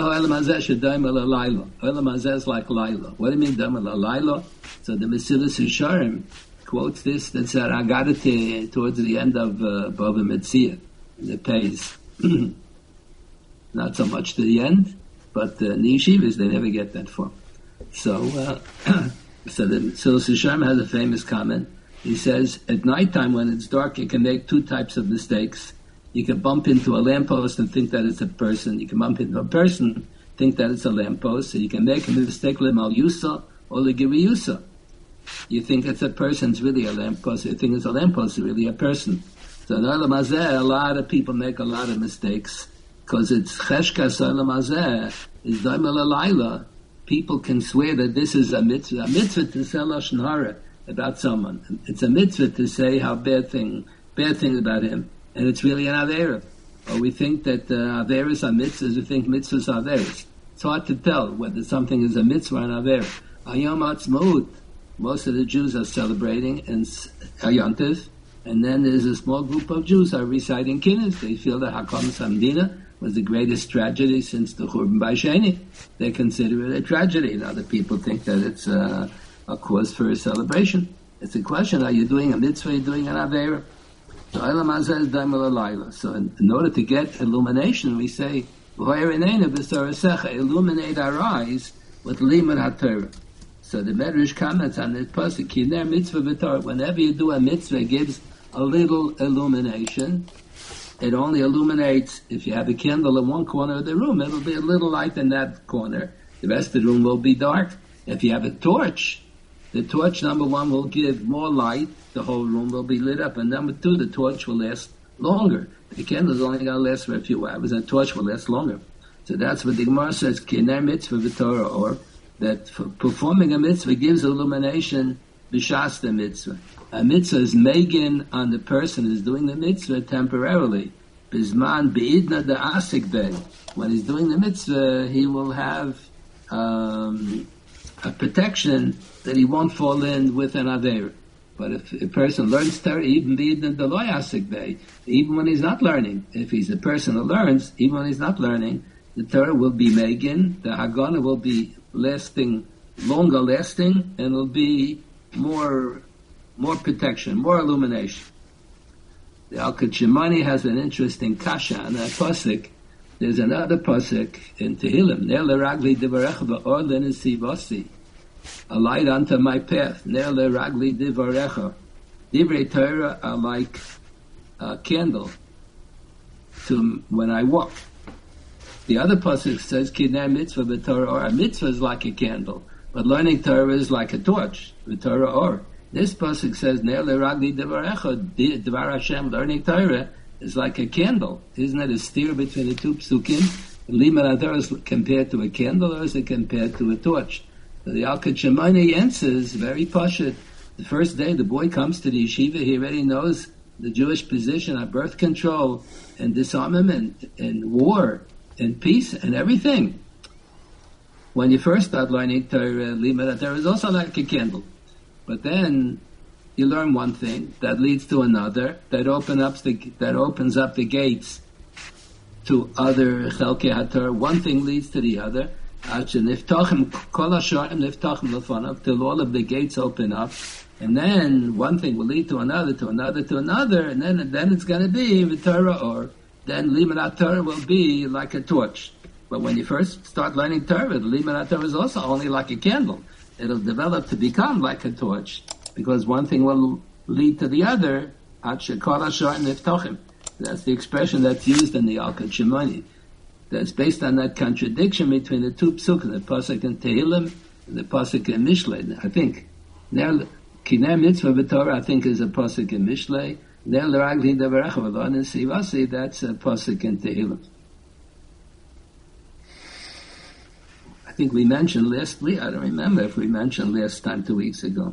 is like Laila. What do you mean, Laila? So the Mesilas Yesharim quotes this, that said, I got it towards the end of uh, Bava Metzia, the pays. Not so much to the end, but uh, the yeshivas, they never get that far. So, uh, so the Mesilas Yesharim has a famous comment. He says, at nighttime when it's dark, you can make two types of mistakes. You can bump into a lamppost and think that it's a person. You can bump into a person, think that it's a lamppost. So you can make a mistake, lemal yusa or legiri yusa. you think it's a person, it's really a lamppost. You think it's a lamppost, it's really a person. So in Olam Hazeh, a lot of people make a lot of mistakes because it's Cheshkas Olam Hazeh, is Daimel Alayla. People can swear that this is a mitzvah. A mitzvah to say Lashon Hara about someone. It's a mitzvah to say how bad thing, bad things about him, and it's really an Aveira. Or we think that uh, Averas are mitzvahs, we think mitzvahs are Averas. It's hard to tell whether something is a mitzvah or an Aveira. Hayom Ha'atzmaut, most of the Jews are celebrating and Hayontiv, and then there's a small group of Jews are reciting Kinnis. They feel that Hakam Samdina was the greatest tragedy since the Churban Baysheni. They consider it a tragedy. And other people think that it's uh, a cause for a celebration. It's a question, are you doing a mitzvah, are you doing an Aveira? So Olam Hazeh is Daimel Alayla. So in, in order to get illumination, we say, illuminate our eyes with Limud HaTorah. So the Medrash comments on this pasuk, Kiner mitzvah v'Torah. Whenever you do a mitzvah, it gives a little illumination. It only illuminates, if you have a candle in one corner of the room, it'll be a little light in that corner. The rest of the room will be dark. If you have a torch, the torch, number one, will give more light. The whole room will be lit up. And number two, the torch will last longer. The candle is only going to last for a few hours, and the torch will last longer. So that's what the Gemara says, Kiner mitzvah v'Torah, or that for performing a mitzvah gives illumination b'shas the mitzvah. A mitzvah is megan on the person who's doing the mitzvah temporarily. Bizman be'idna the asik bey. When he's doing the mitzvah, he will have um, a protection that he won't fall in with an aver. But if a person learns Torah, even be'idna the loy asik bey, even when he's not learning, if he's a person who learns, even when he's not learning, the Torah will be megan, the Hagana will be lasting, longer lasting, and will be more more protection, more illumination. The Alkut Shimoni has an interesting kasha on that pasuk. There's another pasuk in Tehillim, Ner leragli divarecha v'or l'nesivasi, a light unto my path. Ner leragli divarecha. Divrei Torah are like a candle to when I walk. The other pasuk says, Kiner mitzvah v'Torah or. A mitzvah is like a candle, but learning Torah is like a torch, v'Torah or. This pasuk says, Ner leragli devarecha, Devar Hashem, learning Torah is like a candle. Isn't it a steer between the two psukim? Limud HaTorah is compared to a candle, or is it compared to a torch? So the Alkut Shimoni answers, very pashut. The first day the boy comes to the yeshiva, he already knows the Jewish position on birth control and disarmament and war and peace and everything. When you first start learning Torah, Limud HaTorah is also like a candle. But then you learn one thing that leads to another, that open up the that opens up the gates to other Chelkei HaTorah. One thing leads to the other. Till all of the gates open up, and then one thing will lead to another, to another, to another, and then then it's going to be the Torah, or then Limud HaTorah will be like a torch. But when you first start learning Torah, the Limud HaTorah is also only like a candle. It'll develop to become like a torch, because one thing will lead to the other. That's the expression that's used in the Alkut Shimoni. That's based on that contradiction between the two psukim, the pasuk in Tehillim and the pasuk in Mishlei. I think Kiner mitzvah v'Torah, I think, is a pasuk in Mishlei. Ner leragli devarecha v'lo nesivasi, that's a pasuk in Tehillim. I think we mentioned last week, I don't remember if we mentioned last time, two weeks ago,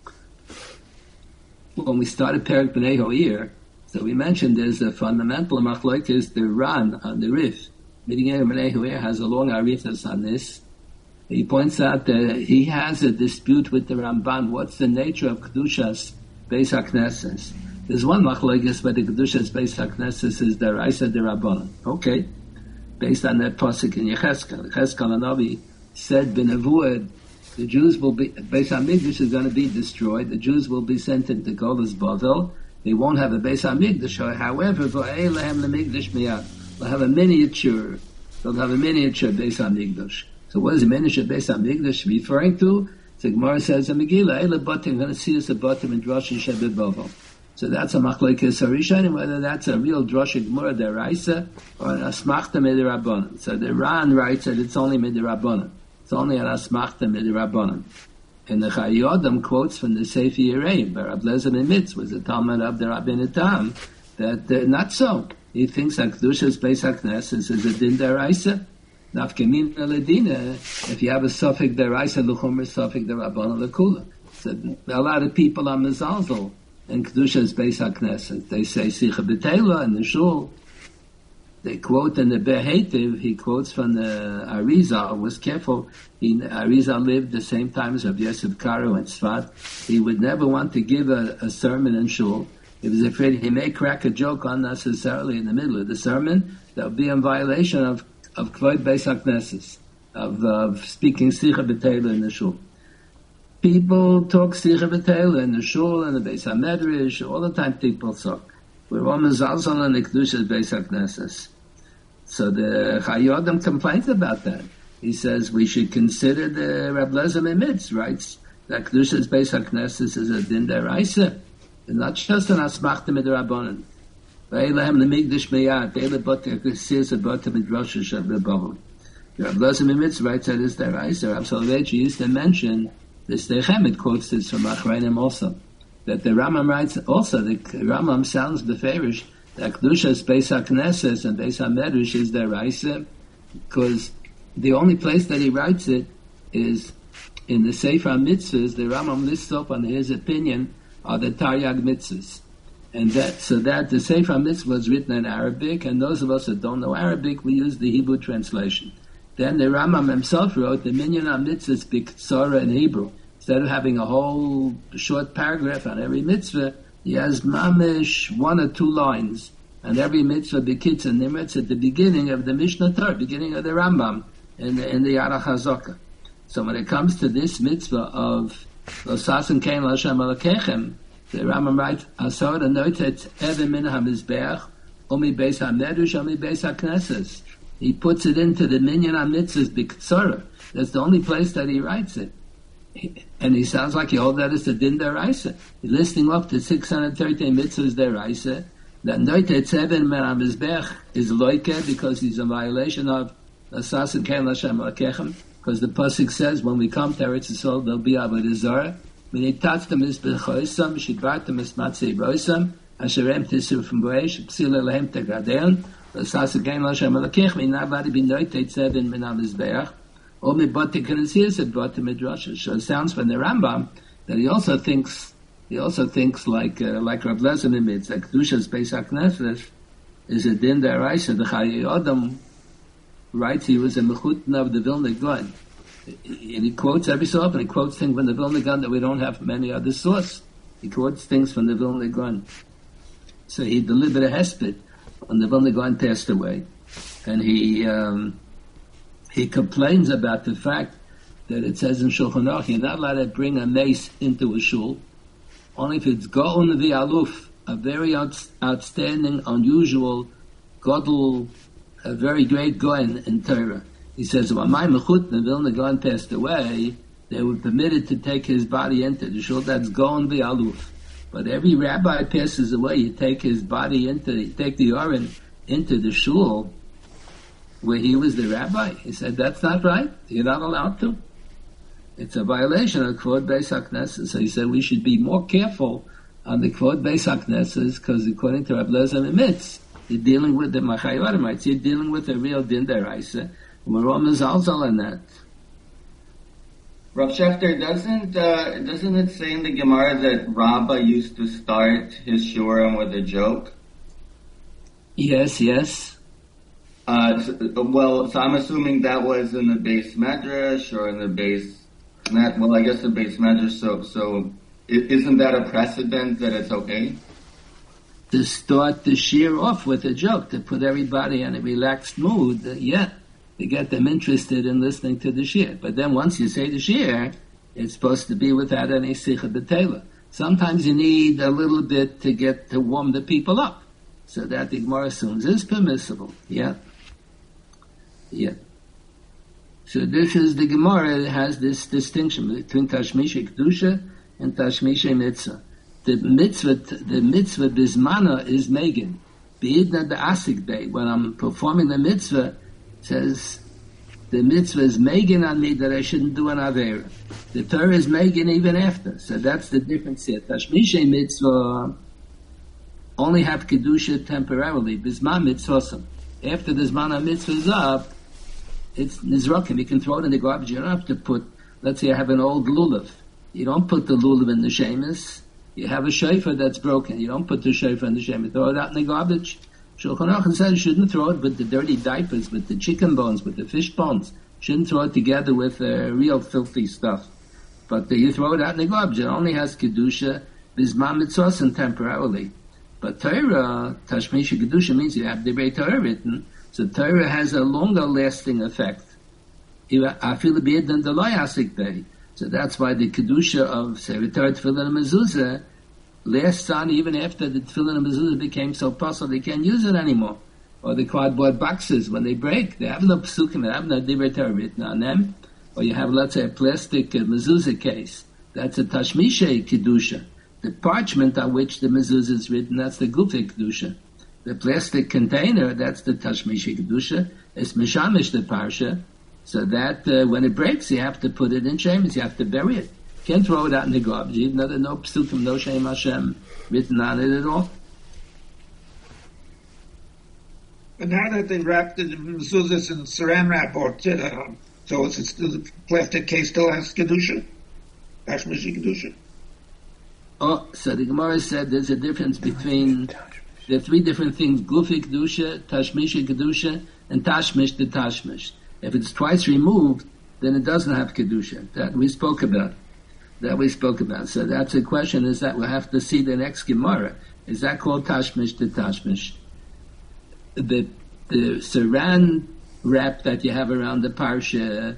when we started Perek B'nai Ho'ir, so we mentioned there's a fundamental machlokes, the Ran on the Rif. Perek B'nai Ho'ir has a long arithas on this. He points out that he has a dispute with the Ramban. What's the nature of Kedushas Beis HaKnesses? There's one machlokes, but the Kedushas Beis HaKnesses is the Raisa de Rabbanan. Okay. Based on that pasuk in Yecheskel. Yecheskel Hanavi said, B'nevuah, the Jews will be, Beis HaMikdash is going to be destroyed. The Jews will be sent into Golas Bavel. They won't have a Beis HaMikdash. However, V'ei lehem leMikdash miyad. They'll have a miniature, they'll have a miniature Beis HaMikdash. So what is a miniature Beis HaMikdash referring to? The Gemara says in Megillah, Eile Batim, going to see us a Batim in Drosh Shebet Bavel. So that's a machlokes harishonim, whether that's a real drosha gemara deraisa or an asmachta midirabbanan. So the Ran writes that it's only midirabbanan. It's only an asmachta midirabbanan. And the Chayyim quotes from the Sefer Yereim, where Rab Lezer Mimitz was a Talmud of the Rabbeinu Tam, that uh, not so. He thinks that Kedusha's Beis HaKnesses is a din deraisa. Nafkemin Ledina, if you have a suffix deraisa, l'chumer suffix derabbanan l'kula. So a lot of people are mezalzel in Kedusha's Beis HaKnesses. They say Sicha B'Teila in the Shul. They quote in the Behetiv, he quotes from the Arizal, was careful. He, Arizal lived the same time as Rabbi Yosef Karo in Tzfat. He would never want to give a, a sermon in Shul. He was afraid he may crack a joke unnecessarily in the middle of the sermon that would be in violation of, of Kvod Beis HaKnesses, of, of speaking Sicha B'Teila in the Shul. People talk Sicha B'Teila in the Shul and the Beis HaMedrash, all the time people talk. We're all mezalzel on the Kedusha's Beis HaKnesses. So the Chayyim complains about that. He says we should consider the Rab Lezer Mimitz writes that Kedusha's Beis HaKnesses is a din deraisa, and not just an asmachta midrabanan. Ve'elehem lemigdash meyad, ve'ele bote k'siyas bote midrasha shabbabavim. Rab Lezer Mimitz writes that it's deraisa. Rab Soloveitch used to mention this. The Chemed quotes this from Achreinim also. That the Rambam writes also, the Rambam sounds beferish that Kedusha's Beis HaKnesses and Beis HaMedrash is deraisa, because the only place that he writes it is in the Sefer Mitzvahs. The Rambam lists up on his opinion are the Taryag Mitzvahs, and that so that the Sefer Mitzvah was written in Arabic, and those of us that don't know Arabic, we use the Hebrew translation. Then the Rambam himself wrote the Minyan HaMitzvahs B'Ktsara in Hebrew. Instead of having a whole short paragraph on every mitzvah, he has mamish one or two lines on every mitzvah b'kitz and nimitz at the beginning of the Mishnah Torah, beginning of the Rambam in the, in the Yarach HaZokah. So when it comes to this mitzvah of Losasen Kein L'Hashem Elokechem, the Rambam writes, Asor anotet even min hamizbeach, omi beis hamedrash, omi beis haknesses. He puts it into the minyan ha-mitzvahs b'ktsara. That's the only place that he writes it. And he sounds like he holds that it's a din deraisa. He's listing up to six hundred thirteen mitzvahs deraisa. That noitet seven min hamizbeach is loike because he's in violation of Losasen Kein L'Hashem Elokechem. Because the pasuk says, when we come to Eretz Yisrael, there'll be avodah zarah. V'nitatztem es b'choisam, v'shidbartem es matzei roisam, asherem tisur from boesh, p'sila lehem tegadeon, v'sasen kein l'Hashem Elokech, v'navadi b'noiteit seven min hamizbeach, or mibote kenesiyas et bote midrasha. So it sounds from the Rambam that he also thinks, he also thinks like, uh, like Rav Lezer Mimitz, that Kedusha's Beis HaKnesses is a din deraisa. The Chayyim writes he was a mechutin of the Vilna Gaon. And he quotes every so often, he quotes things from the Vilna Gaon that we don't have from any other source. He quotes things from the Vilna Gaon. So he delivered a hesped when the Vilna Gaon passed away. And he um, he complains about the fact that it says in Shulchan Aruch, you're not allowed to bring a mace into a shul, only if it's Gaon v'aluf, a very out, outstanding, unusual, godel, a very great Goen in Torah. He says, when my Mechut and Vilna Gaon passed away, they were permitted to take his body into the shul. That's Gaon v'aluf. But every rabbi passes away, you take his body into, you take the Aron into the shul where he was the rabbi. He said, that's not right. You're not allowed to. It's a violation of Kvod Beis HaKnesses. So he said, we should be more careful on the Kvod Beis HaKnesses, because according to Rab Lezer Mimitz, you're dealing with the Machayorimites. You're dealing with a real din deraisa. We're all mezalzel on that. Rav Schechter, doesn't uh, doesn't it say in the Gemara that Rabbah used to start his shurim with a joke? Yes, yes. Uh, so, well, so I'm assuming that was in the base medrash or in the base. Well, I guess the base medrash. So, so isn't that a precedent that it's okay? To start the shir off with a joke, to put everybody in a relaxed mood, uh, yeah, to get them interested in listening to the shir. But then once you say the shir, it's supposed to be without any sicha b'teila. Sometimes you need a little bit to get to warm the people up, so that the Gemara assumes is permissible. Yeah, yeah. So this is the Gemara has this distinction between tashmisha kedusha and tashmisha mitzvah. The mitzvah, the mitzvah bismana is Megan. Beidna the asik day. When I'm performing the mitzvah, it says The mitzvah is making on me that I shouldn't do an Avera. The Torah is making even after. So that's the difference here. Tashmishay mitzvah only have Kedusha temporarily. Bisman mitzvah. After the Zman mitzvah is up, it's Nizrakim. You can throw it in the garbage. You don't have to put, let's say I have an old lulav. You don't put the lulav in the shemus. You have a shofar that's broken. You don't put the shofar in the shemus. Throw it out in the garbage. Shulchan Aruch says you shouldn't throw it with the dirty diapers, with the chicken bones, with the fish bones. Shouldn't throw it together with uh, real filthy stuff. But uh, you throw it out in the garbage. It only has Kedusha, Bisman Mitzvah, temporarily. But Torah, Tashmisha Kedusha, means you have the Divrei Torah written, so Torah has a longer lasting effect. Afilu b'yedin d'lo yasik b'hi. So that's why the Kedusha of Sefer Torah, Tefillin, and Mezuzah lasts on even after the Tefillin and Mezuzah became so possible they can't use it anymore. Or the cardboard boxes, when they break, they have no psukim, they have no Divrei Torah written on them. Or you have, let's say, a plastic uh, Mezuzah case. That's a Tashmisha Kedusha. The parchment on which the mezuzah is written, that's the Gufei Kedusha. The plastic container, that's the Tashmisha Kedusha. It's Mishamish the Parsha. So that uh, when it breaks, you have to put it in shemus. You have to bury it. You can't throw it out in the garbage, even though there's no psukim, no Shem Hashem written on it at all. But now that they wrapped the mezuzahs in saran wrap, or uh, so it's, it's the plastic case still has Kedusha? Tashmisha Kedusha? Oh, so the Gemara said there's a difference between the three different things: Gufei Kedusha, Tashmisha Kedusha, and Tashmish the Tashmish. If it's twice removed, then it doesn't have Kedusha. That we spoke about. That we spoke about. So that's the question: is that we'll have to see the next Gemara. Is that called Tashmish the Tashmish? The the saran wrap that you have around the parsha,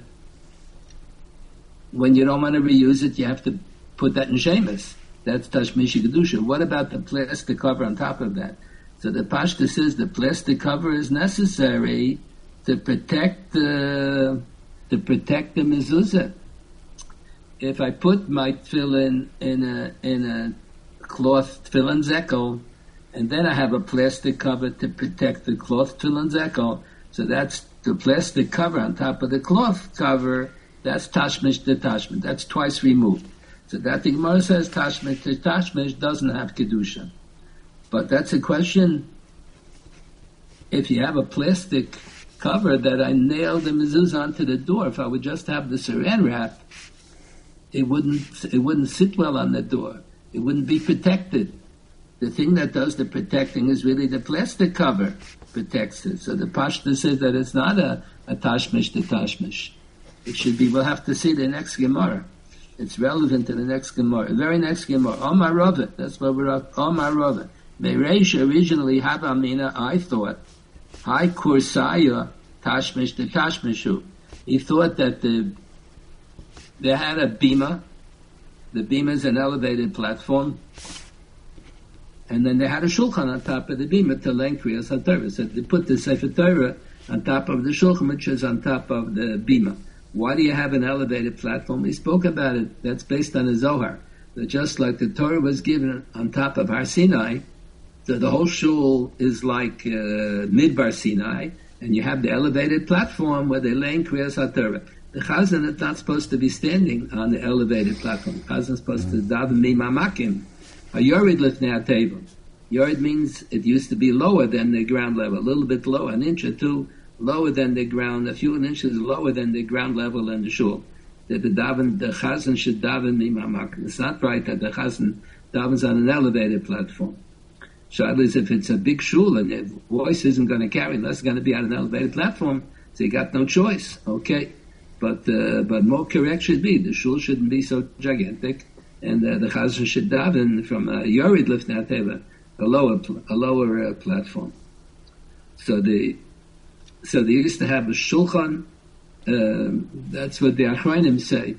when you don't want to reuse it, you have to put that in shemus. That's Tashmisha Kedusha. What about the plastic cover on top of that? So the Pashta says the plastic cover is necessary to protect the to protect the mezuzah. If I put my tefillin in a in a cloth tefillin zekel, and then I have a plastic cover to protect the cloth tefillin zekel, so that's the plastic cover on top of the cloth cover. That's tashmish to tashmish. That's twice removed. So that the Gemara says tashmish to tashmish doesn't have kedusha. But that's a question. If you have a plastic cover that I nailed the mezuzah onto the door, if I would just have the saran wrap, it wouldn't it wouldn't sit well on the door. It wouldn't be protected. The thing that does the protecting is really the plastic cover protects it. So the Pashta says that it's not a, a tashmish to tashmish. It should be, we'll have to see the next Gemara. It's relevant to the next Gemara. The very next Gemara, Omar Rava, that's what we're up, Omar Rava. Meireish originally, Havamina, I thought, Hai Kursaya, Tashmish to Tashmishu. He thought that the, they had a bima. The bima is an elevated platform. And then they had a shulchan on top of the bima to learn Kriyas HaTorah. So they put the Sefer Torah on top of the shulchan, which is on top of the bima. Why do you have an elevated platform? We spoke about it. That's based on the Zohar. That just like the Torah was given on top of Har Sinai, so the whole shul is like uh, Midbar Sinai, and you have the elevated platform where they lay in Kriyas HaTorah. The Chazan is not supposed to be standing on the elevated platform. The Chazan is supposed to daven mimamakim. A yored lifnei table. Yored means it used to be lower than the ground level, a little bit lower, an inch or two lower than the ground, a few inches lower than the ground level in the shul. That the daven, the Chazan should daven mimamakim. It's not right that the Chazan davens on an elevated platform. So at least if it's a big shul and the voice isn't going to carry, unless it's going to be on an elevated platform, so you got no choice. Okay, but uh, but more correct should be the shul shouldn't be so gigantic, and uh, the Chazan should daven from a yored lifnei teva, a lower a lower uh, platform. So the so they used to have a shulchan. Uh, that's what the Achronim say.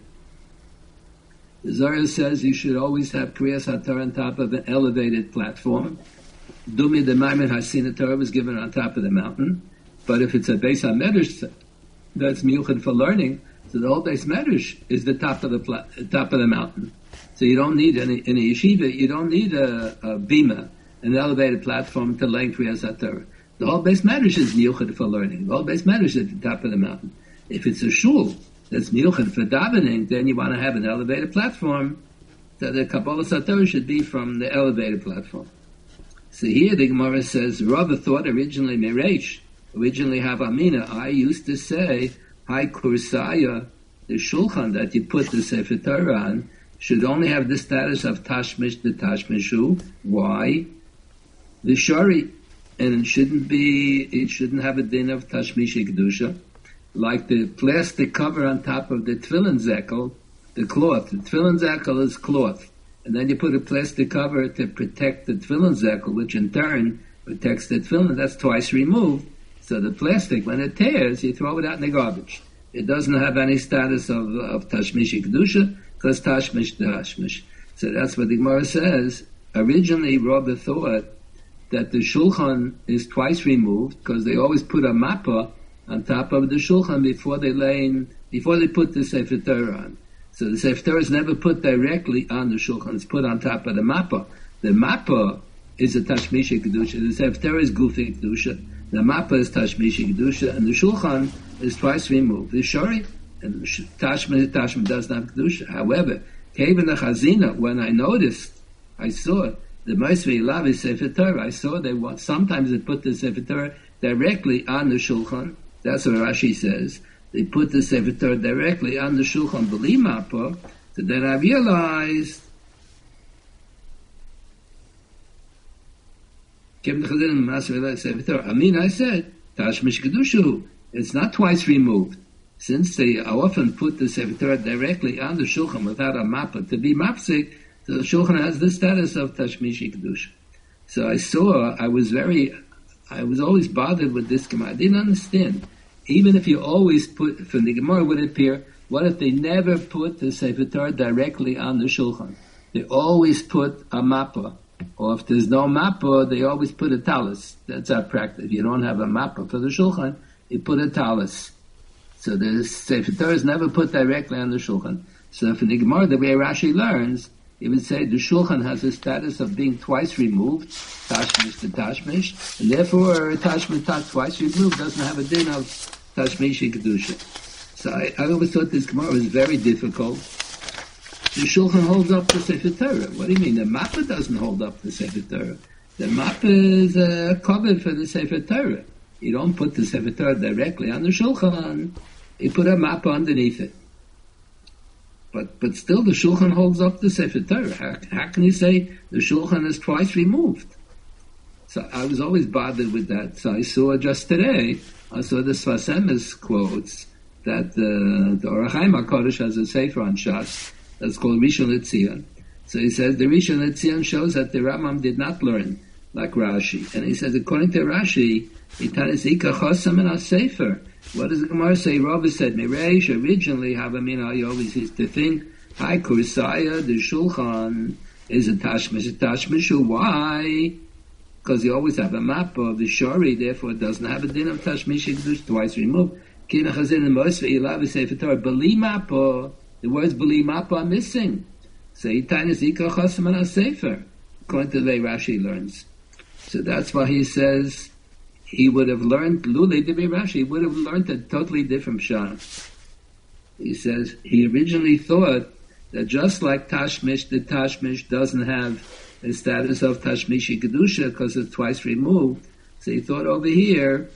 The Zohar says you should always have Kriyas HaTorah on top of an elevated platform. Dumi the Maimon Hasina Torah was given on top of the mountain. But if it's a Beis HaMedrash that's miyuchad for learning, so the whole Beis Medrash is the top of the pla- top of the mountain. So you don't need any in a yeshiva. You don't need a, a bima, an elevated platform to learn Kriyas HaTorah. The whole Beis Medrash is miyuchad for learning. The whole Beis Medrash is at the top of the mountain. If it's a shul that's miyuched for davening, then you want to have an elevated platform. So the Kabbalah Sator should be from the elevated platform. So here the Gemara says, Rava thought originally Mereish, originally have Amina. I used to say, Hai Kursaya, the shulchan that you put the Sefer Torah on, should only have the status of Tashmish the Tashmishu. Why? The Shari, and it shouldn't be, it shouldn't have a din of Tashmish Kedusha. Like the plastic cover on top of the Tefillin Zekel, the cloth. The Tefillin Zekel is cloth. And then you put a plastic cover to protect the Tefillin Zekel, which in turn protects the Tefillin. That's twice removed. So the plastic, when it tears, you throw it out in the garbage. It doesn't have any status of, of Tashmish Kedusha, because Tashmish Tashmish. So that's what the Gemara says. Originally, Rabbi thought that the Shulchan is twice removed, because they always put a mappa on top of the Shulchan before they lay in, before they put the Sefer Torah on. So the Sefer Torah is never put directly on the Shulchan, it's put on top of the mappa. The mappa is a Tashmish Kedusha, the Sefer Torah is Gufi Kedusha, the mappa is Tashmish Kedusha, and the Shulchan is twice removed. The Shari, and Tashmish, Tashmish does not have Kedusha. However, Kevin the Chazina, when I noticed, I saw the Moshe Ilav is Sefer Torah, I saw they want, sometimes they put the Sefer Torah directly on the Shulchan. That's what Rashi says. They put the Sefer Torah directly on the Shulchan B'li Mappa. So then I realized, I mean, I said, Tashmish Kedushu, it's not twice removed. Since they often put the Sefer Torah directly on the Shulchan without a mappa to be mapsik, so the Shulchan has the status of Tashmish Kedusha. So I saw, I was very, I was always bothered with this Gemara. I didn't understand. Even if you always put, from the Gemara would appear, what if they never put the Sefer Torah directly on the Shulchan? They always put a mappa. Or if there's no mappa, they always put a talis. That's our practice. If you don't have a mappa for the Shulchan, you put a talis. So the Sefer Torah is never put directly on the Shulchan. So from the Gemara, the way Rashi learns, he would say the Shulchan has a status of being twice removed, Tashmish to Tashmish, and therefore Tashmish twice removed doesn't have a din of Tashmish Kedusha. So I, I always thought this Gemara was very difficult. The Shulchan holds up the Sefer Torah. What do you mean? The Mappa doesn't hold up the Sefer Torah. The Mappa is a cover for the Sefer Torah. You don't put the Sefer Torah directly on the Shulchan. You put a Mappa underneath it. But but still the Shulchan holds up the Sefer Torah. How, how can you say the Shulchan is twice removed? So I was always bothered with that. So I saw just today, I saw the Sfas Emes quotes that uh, the Orach Chaim HaKadosh has a sefer on Shas that's called Rishon LeZion. So he says the Rishon LeZion shows that the Rambam did not learn like Rashi. And he says according to Rashi, Itanis Ika Chosam in our sefer. What does the Gemara say? Rava said, Mereish, originally, Havamina, I always used to think, Hai Kursaya, the Shulchan, is a Tashmish, a Tashmishu. Why? Because you always have a map of the Shari, therefore it doesn't have a din of Tashmish, Kedush, twice removed. Kina Chazin and Moshe, Ilav, Sefer Torah, B'li Mappa, the words B'li Mappa are missing. So, Itainis Ika Chosam and Sefer, according to the way Rashi learns. So that's why he says, he would have learned, Lulei Debi Rashi, he would have learned a totally different Shah. He says, he originally thought that just like Tashmish, the Tashmish doesn't have the status of Tashmishi Kedusha because it's twice removed. So he thought over here,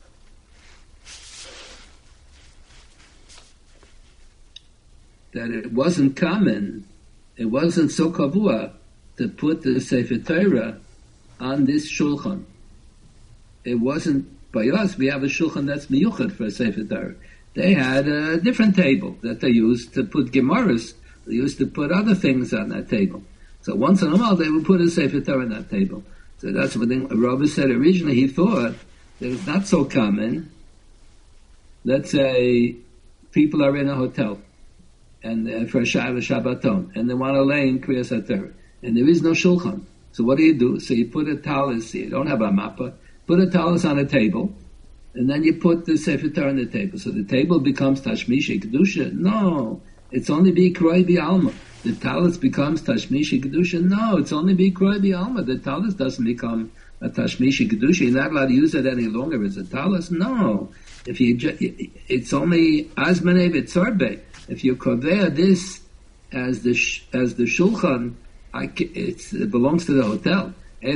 that it wasn't common, it wasn't so kavua to put the Sefer Torah on this Shulchan. It wasn't, by us, we have a Shulchan that's miyuched for a Sefer Torah. They had a different table that they used to put Gemaras. They used to put other things on that table. So once in a while, they would put a Sefer Torah on that table. So that's what Rabbi said originally. He thought that it's not so common. Let's say people are in a hotel and uh, for a Shabbaton, and they want to lay in Kriyas HaTorah, and there is no Shulchan. So what do you do? So you put a talis, you don't have a mappa, put a talis on a table, and then you put the Sefer Torah on the table. So the table becomes Tashmishi Kedusha? No, it's only B'Kroi B'Alma. The talis becomes Tashmishi Kedusha? No, it's only B'Kroi B'Alma. The talis doesn't become a tashmishi kedusha. You're not allowed to use it any longer as a talis. No, if you, ju- it's only azmane v'tzarbe. If you kovea this as the sh- as the shulchan, I ca- it's, it belongs to the hotel.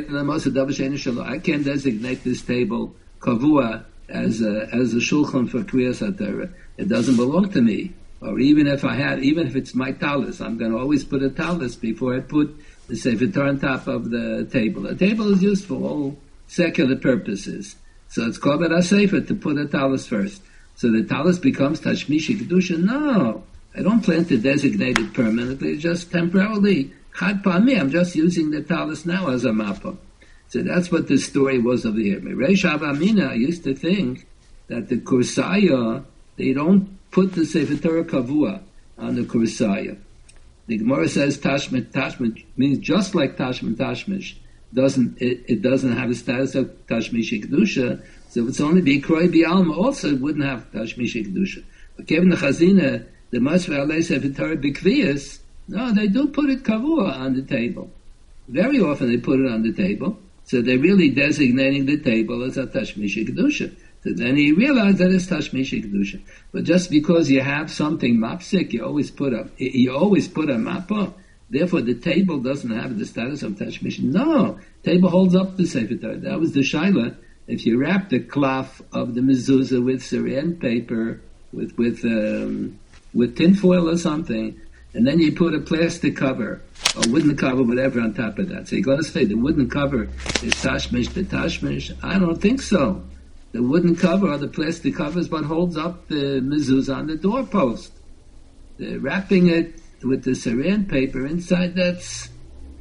I can't designate this table kavua as a, as a shulchan for kriyas haTorah. It doesn't belong to me. Or even if I had, even if it's my talis, I'm going to always put a talis before I put the Sefer Torah on top of the table. The table is used for all secular purposes. So it's called a sefer to put a talis first. So the talis becomes tashmishi kedusha. No, I don't plan to designate it permanently, just temporarily. Chad pa'ami, I'm just using the talis now as a mappa. So that's what the story was over here. Reish Avamina used to think that the kursaya, they don't put the Sefer Torah kavua on the kursaya. The Gemara says tashmit tashmit means just like tashmit tashmish doesn't it, it doesn't have a status of tashmishi kedusha. So if it's only bikroi bialma, also it wouldn't have tashmishi kedusha. But given the chazina, the masvei alei Sefer Torah bikviyas, no, they do put it kavua on the table. Very often they put it on the table. So they're really designating the table as a tashmishi kedusha. So then he realized that it's tashmishi kedusha. But just because you have something mapsik, you always put a you always put a mappa. Therefore, the table doesn't have the status of tashmishi. No, table holds up the Sefer Torah. That was the shaila. If you wrap the cloth of the mezuzah with saran paper, with with um, with tinfoil or something, and then you put a plastic cover, or wooden cover, whatever, on top of that. So you're going to say the wooden cover is tashmish to tashmish? I don't think so. The wooden cover or the plastic cover is what holds up the mezuzah on the doorpost. The wrapping it with the saran paper inside, that's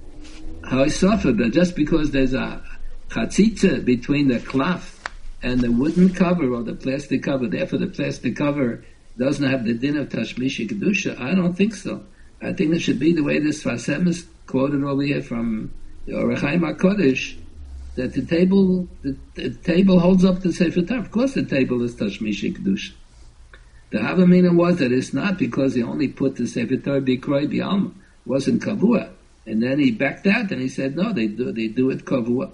how I suffer. But just because there's a chatzitza between the cloth and the wooden cover or the plastic cover, therefore the plastic cover doesn't have the din of tashmishi kedusha, I don't think so. I think it should be the way this Fasem is quoted over here from the Orach Chaim HaKodesh, that the table, the, the table holds up the Sefer Torah. Of course the table is tashmishi kedusha. The Havamina was that it's not because he only put the Sefer Torah bikroi bialma, wasn't kavua. And then he backed out and he said, no, they do, they do it kavua.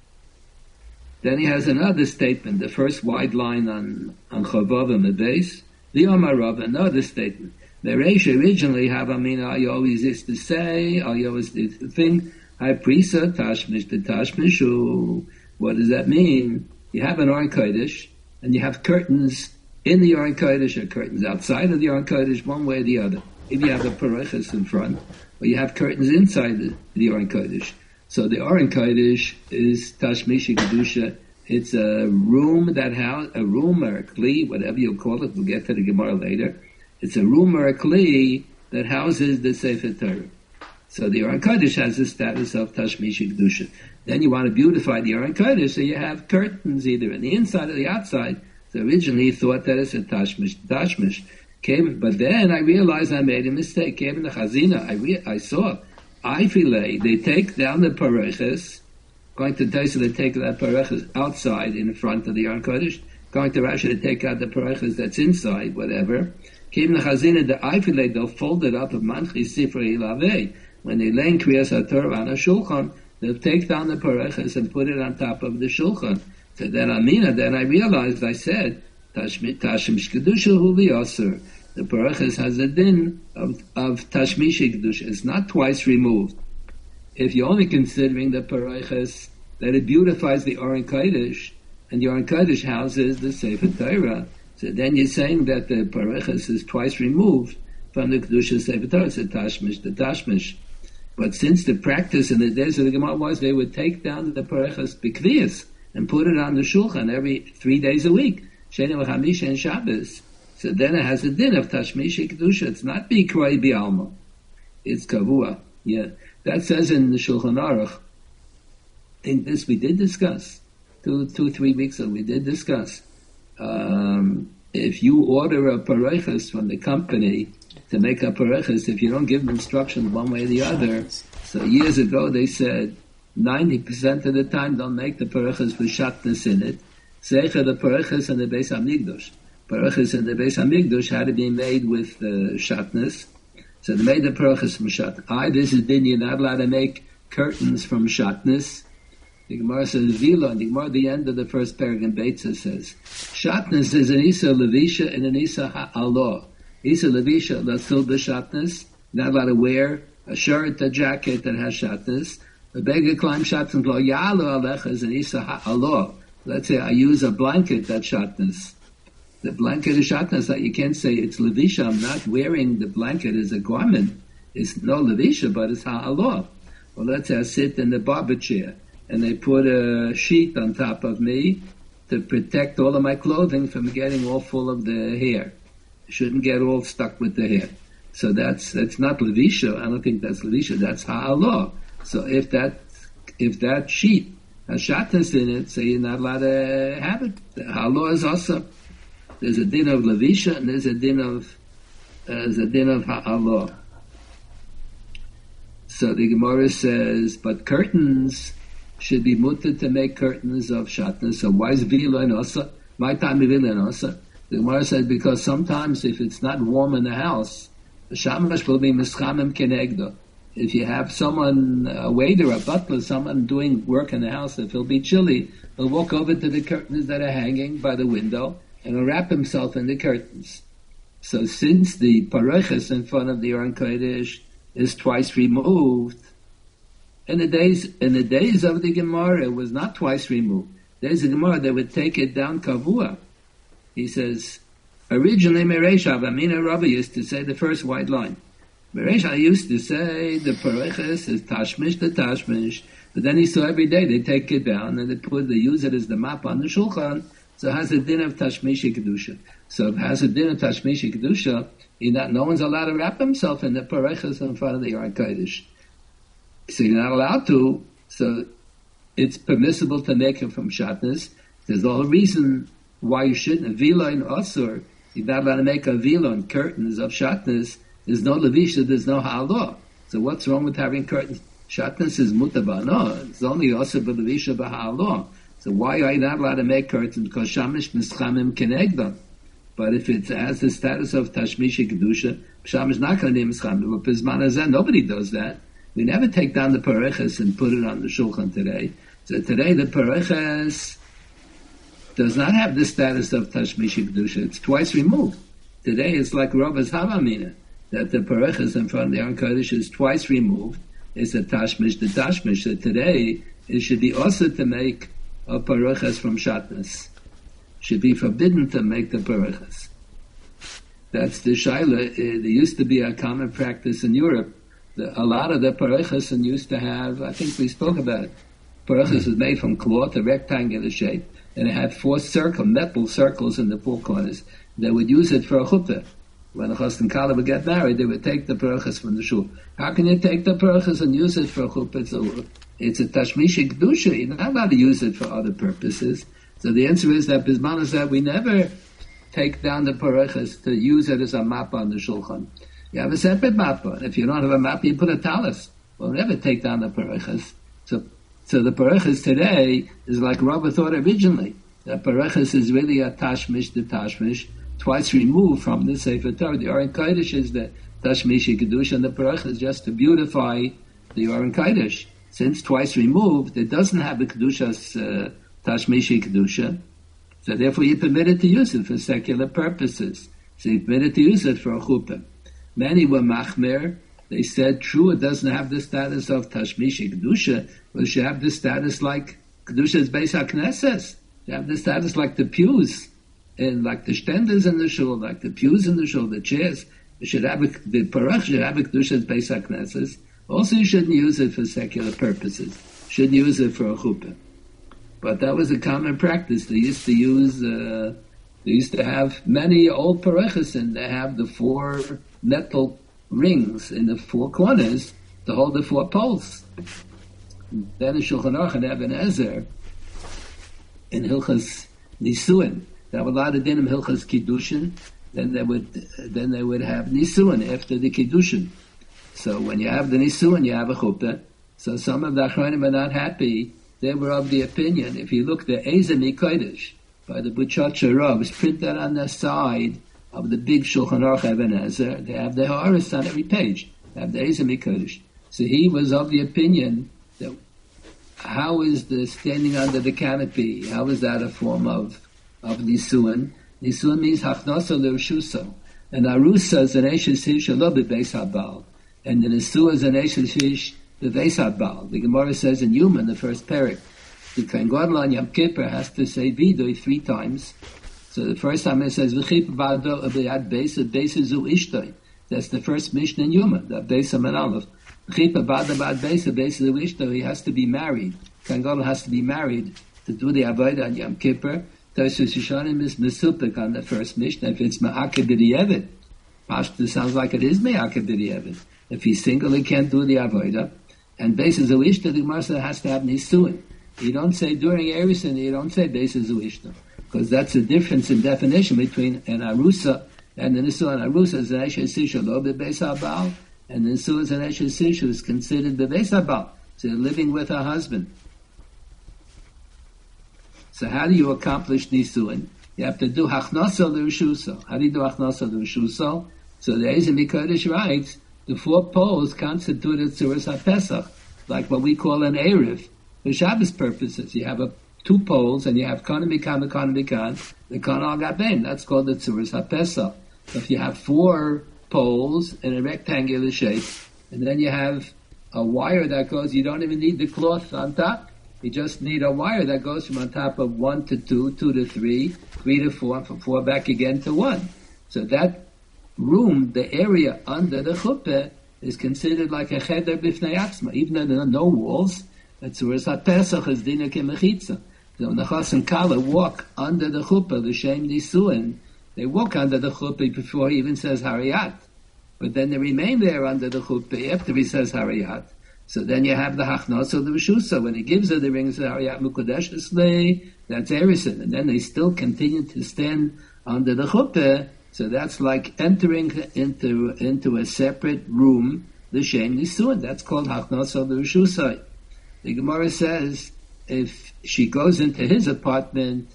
Then he has another statement, the first wide line on, on Chavav and the base. The Omar Rav, another statement. The Reish originally Havamina, I always used to say, I always did the thing, High Prisa, Tashmish to Tashmishu. What does that mean? You have an Aron Kodesh, and you have curtains in the Aron Kodesh, or curtains outside of the Aron Kodesh, one way or the other. If you have a Parechas in front, or you have curtains inside the, the Aron Kodesh. So the Aron Kodesh is Tashmishi Kedusha. It's a room that house, a room or a kli, whatever you call it. We'll get to the Gemara later. It's a room or a kli that houses the Sefer Torah. So the Aron Kodesh has the status of Tashmishi Kedusha. Then you want to beautify the Aron Kodesh, so you have curtains either in the inside or the outside. So originally he thought that it's a Tashmish, Tashmish. Came, but then I realized I made a mistake. Came in the Chazina, I re, I saw, I fillet, they take down the Pareches, going to Taisa, they take that Pareches outside in front of the Aron Kodesh, going to Rashi, they take out the Pareches that's inside, whatever. Came in the Chazina, the I fillet, they'll fold it up of Manchi Sifrei Ilaveh. When they lay in Kriyas HaTorah on a Shulchan, they'll take down the Pareches and put it on top of the Shulchan. So then Amina, then I realized, I said, Tashmish Kedusha Hu V'Yasser. The Pareches has a din of, of Tashmishi Kedusha. It's not twice removed. If you're only considering the Pareches, that it beautifies the Aron Kodesh, and the Aron Kodesh houses the Sefer Torah, so then you're saying that the Pareches is twice removed from the Kedusha Sefer Torah. It's a Tashmish, the Tashmish. But since the practice in the days of the Gemara was they would take down the Pareches B'Kviyas and put it on the Shulchan every three days a week, Sheni V'Chamisha and Shabbos. So then it has a din of Tashmishi Kedusha. It's not Bikroi Bialma. It's Kavua. Yeah. That says in the Shulchan Aruch. I think this we did discuss. Two, two, three weeks ago we did discuss. Um, if you order a Pareches from the company to make a Pareches, if you don't give them instructions one way or the other, so years ago they said ninety percent of the time don't make the Pareches with Shatnez in it. Zeicha the Pareches and the Beis HaMikdash. Pareches and the Beis HaMikdash had to be made with uh, Shatnez. So they made the Pareches from Shatnez. I, this is din, you're not allowed to make curtains from Shatnez. The Gemara says Vila, and the Gemara at the end of the first paragraph in Beitza says, Shatnez is an Isa Levisha and an Isa Ha'allah. Isa Levisha, that's still the Shatnez, not allowed to wear a shirt, a jacket that has Shatnez. The Bega climb Shatnez, Lo Ya'alu Alecha is an Isa Ha'allah. Let's say I use a blanket that's Shatnez. The blanket is Shatnez, that you can't say it's Levisha, I'm not wearing the blanket as a garment. It's no Levisha, but it's Ha'allah. Well, let's say I sit in the barber chair, and they put a sheet on top of me to protect all of my clothing from getting all full of the hair. It shouldn't get all stuck with the hair. So that's that's not Levisha. I don't think that's Levisha. That's Ha'allah. So if that if that sheet has Shatnez in it, so you're not allowed to have it. The Ha'allah is also, there's a din of Levisha and there's a din of uh, there's a din of Ha'allah. So the Gemara says, but curtains should be mutter to make curtains of Shatnez. So why is Vila and Osa? My time is Vila and Osa. The Gemara said because sometimes if it's not warm in the house, the Shamash will be Mischamim Kenegdo. If you have someone, a waiter, a butler, someone doing work in the house, if he'll be chilly, he'll walk over to the curtains that are hanging by the window and he'll wrap himself in the curtains. So since the Parechas in front of the Aron Kodesh is twice removed, In the days in the days of the Gemara, it was not twice removed. Days of the Gemara, they would take it down kavua. He says, originally Mereshav, Amina Rabbi used to say the first white line. Mereshav used to say the pareches is tashmish the tashmish, but then he saw every day they take it down and they put they use it as the map on the shulchan. So it has a din of tashmish kedusha. So if it has a din of tashmish kedusha, not, no one's allowed to wrap himself in the pareches in front of the Aron Kodesh. So you're not allowed to, so it's permissible to make it from Shatnez. There's the whole reason why you shouldn't. Vila in Osur, you're not allowed to make a vila on curtains of Shatnez. There's no Levisha, there's no Ha'allah. So what's wrong with having curtains? Shatnez is mutaba. No, it's only Osur b'Levisha b'Ha'allah. So why are you not allowed to make curtains? Because Shamish mischamim kenegdam. But if it has the status of Tashmish Kedusha, Shamish is not going to be mischamim. But Pizman Hazeh, nobody does that. We never take down the pareches and put it on the shulchan today. So today the pareches does not have the status of Tashmish Kedusha. It's twice removed. Today it's like Rabba's Havamina, that the pareches in front of the Aron Kodesh is twice removed. It's a Tashmish, the Tashmish. So today it should be also to make a pareches from Shatnez. Should be forbidden to make the pareches. That's the shaila. There used to be a common practice in Europe. The, a lot of the pareches used to have, I think we spoke about it, pareches was made from cloth, a rectangular shape, and it had four circle, metal circles in the four corners. They would use it for a chuppah. When a chassan kala would get married, they would take the pareches from the shul. How can you take the pareches and use it for a chuppah? It's a, it's a tashmish kedusha. You're not allowed to use it for other purposes. So the answer is that Bisman is that we never take down the pareches to use it as a map on the shulchan. You have a separate mappa. If you don't have a mappa, you put a talis. We'll never take down the pareches. So, so the pareches today is like Rabbi thought originally. The pareches is really a tashmish, the tashmish, twice removed from the Sefer Torah. The Aron Kodesh is the tashmish kedusha, and the pareches is just to beautify the Aron Kodesh. Since twice removed, it doesn't have the kedusha's uh, tashmish kedusha. So therefore, you're permitted to use it for secular purposes. So you're permitted to use it for a chuppah. Many were machmer. They said, true, it doesn't have the status of Tashmish Kedusha, but it should have the status like Kedusha's Beis HaKnesses. It have the status like the pews, and like the stenders in the shul, like the pews in the shul, the chairs. It should have a, the parach should have a Kedusha's Beis HaKnesses. Also, you shouldn't use it for secular purposes. You shouldn't use it for a chuppah. But that was a common practice. They used to use, uh, they used to have many old pareches, and they have the four metal rings in the four corners to hold the four poles. Then in Shulchan Aruch and Eben Ezer, in Hilchas Nisuin, they have a lot of dinim Hilchas Kiddushin. Then they would, then they would have Nisuin after the Kiddushin. So when you have the Nisuin, you have a chuppah. So some of the Achronim are not happy. They were of the opinion, if you look, the Ezemi Kodesh by the Buchacha Rav is printed on the side of the big Shulchan Aruch Eben Ezer. They have the Haaretz on every page. They have the Ezemi Kodesh. So he was of the opinion that how is the standing under the canopy, how is that a form of, of Nisuin? Nisuin means Hachnosa L'Rishuso. And Arusa is an Eshes Ish Lo B'Beis HaBaal. And the Nisua is an Eshes Ish B'Beis HaBaal. The Gemara says in Yuma, in the first parak, the Kohen Gadol on Yom Kippur has to say Vidui three times. So the first time it says V'chip V'ado B'yad Beis, Beis Zu Ishtoi. That's the first Mishnah in Yuma, the Beis HaMenalef. V'chip V'ado B'yad Beis, Beis Zu Ishtoi. He has to be married. Kohen Gadol has to be married to do the Avodah on Yom Kippur. Tosus Yishanim is Mesupik on the first Mishnah. If it's Ma'akeh B'di'evet, Pashto sounds like it is Ma'akeh B'di'evet. If he's single, he can't do the Avodah. And Beis Zu Ishtoi, the Gemara has to have Nisuin. You don't say during Erusin, you don't say Beis Zu Ishtoi. Because that's the difference in definition between an Arusa and the Nisua. An Arusa is an Eshes Ish Lo B'Beis HaBaal, and the Nisua is an Eshes Ish who is considered B'Beis HaBaal. So they're living with her husband. So how do you accomplish Nisuin? You have to do Hachnosa L'Rishuso. How do you do Hachnosa L'Rishuso? So the Ezer Mikodesh writes, the four poles constituted Tzuras HaPesach, like what we call an Erev, for Shabbos purposes. You have a two poles, and you have Kana Mikan, Kana Mikan, the Kana Al Gabein. That's called the Tzuras HaPesach. So if you have four poles in a rectangular shape, and then you have a wire that goes, you don't even need the cloth on top. You just need a wire that goes from on top of one to two, two to three, three to four, and from four back again to one. So that room, the area under the chuppah, is considered like a cheder b'fnei atzma. Even though there are no walls, the Tzuras HaPesach is dina kemechitza. So when the Chas and Kala walk under the chuppah, the Shem Nisuin, they walk under the chuppah before he even says Hariyat. But then they remain there under the chuppah after he says Hariyat. So then you have the Hachnosa of the Rishusa. When he gives her the rings of Hariyat Mukodesh Slay, that's Erison. And then they still continue to stand under the chuppah. So that's like entering into into a separate room, the Shem Nisuin. That's called Hachnosa of the Rishusa. The Gemara says, if she goes into his apartment,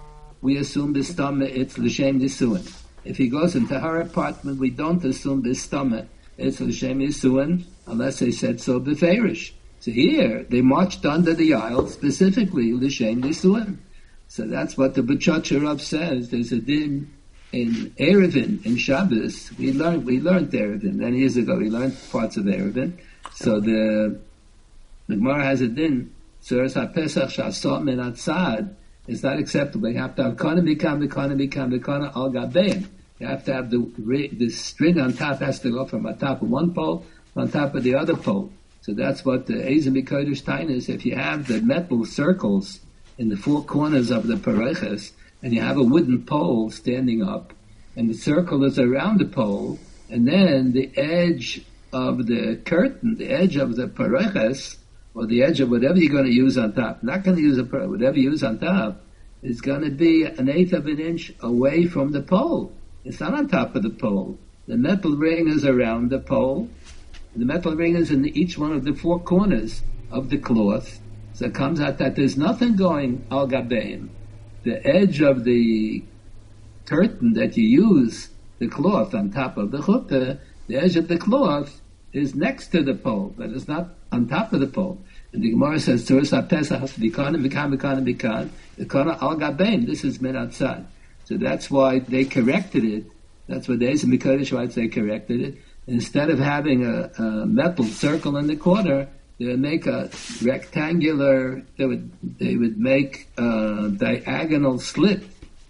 we assume b'stama it's l'shem nisuin. If he goes into her apartment, we don't assume b'stama it's l'shem nisuin, unless they said so b'ferish. So here, they marched under the aisle, specifically l'shem nisuin. So that's what the B'chach Rav says. There's a din in Erevin, in Shabbos. We learned, we learned Erevin, many years ago, we learned parts of Erevin. So the, the Gemara has a din, Tzuras HaPesach Shasot Min Atzad, is not acceptable. You have to have Kana Mikam, Kana Mikam, Kana Al Gabein. You have to have the the string on top has to go from on top of one pole on top of the other pole. So that's what the Ezer Mikodesh Tain is. If you have the metal circles in the four corners of the pareches, and you have a wooden pole standing up, and the circle is around the pole, and then the edge of the curtain, the edge of the pareches, or the edge of whatever you're going to use on top, not going to use a whatever you use on top, is going to be an eighth of an inch away from the pole. It's not on top of the pole. The metal ring is around the pole. The metal ring is in each one of the four corners of the cloth. So it comes out that there's nothing going al gabein. The edge of the curtain that you use, the cloth on top of the chuppah, the edge of the cloth is next to the pole, but it's not on top of the pole. And the Gemara says, Tzuras HaPesach has to be kana, mikan, mikan, mikan, the kana al gabein. This is min atzad. So that's why they corrected it. That's what they say, Mikodesh writes, they corrected it. Instead of having a, a metal circle in the corner, they would make a rectangular, they would, they would make a diagonal slit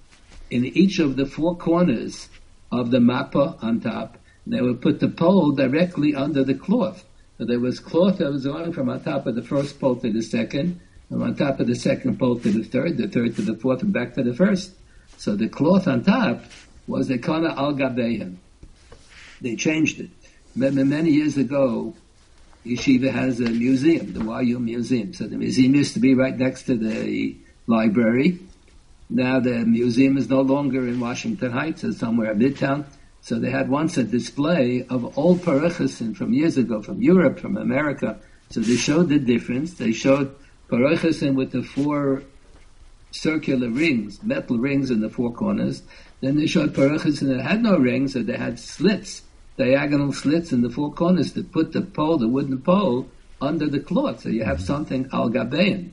in each of the four corners of the mappa on top. And they would put the pole directly under the cloth. So there was cloth that was going from on top of the first pole to the second, from on top of the second pole to the third, the third to the fourth, and back to the first. So the cloth on top was the kana al gabeim. They changed it. Many years ago, Yeshiva has a museum, the Y U Museum. So the museum used to be right next to the library. Now the museum is no longer in Washington Heights, it's somewhere in Midtown. So they had once a display of old parechesin from years ago, from Europe, from America. So they showed the difference. They showed parechesin with the four circular rings, metal rings in the four corners. Then they showed parechesin that had no rings, so they had slits, diagonal slits in the four corners to put the pole, the wooden pole, under the cloth, so you have something al gabein.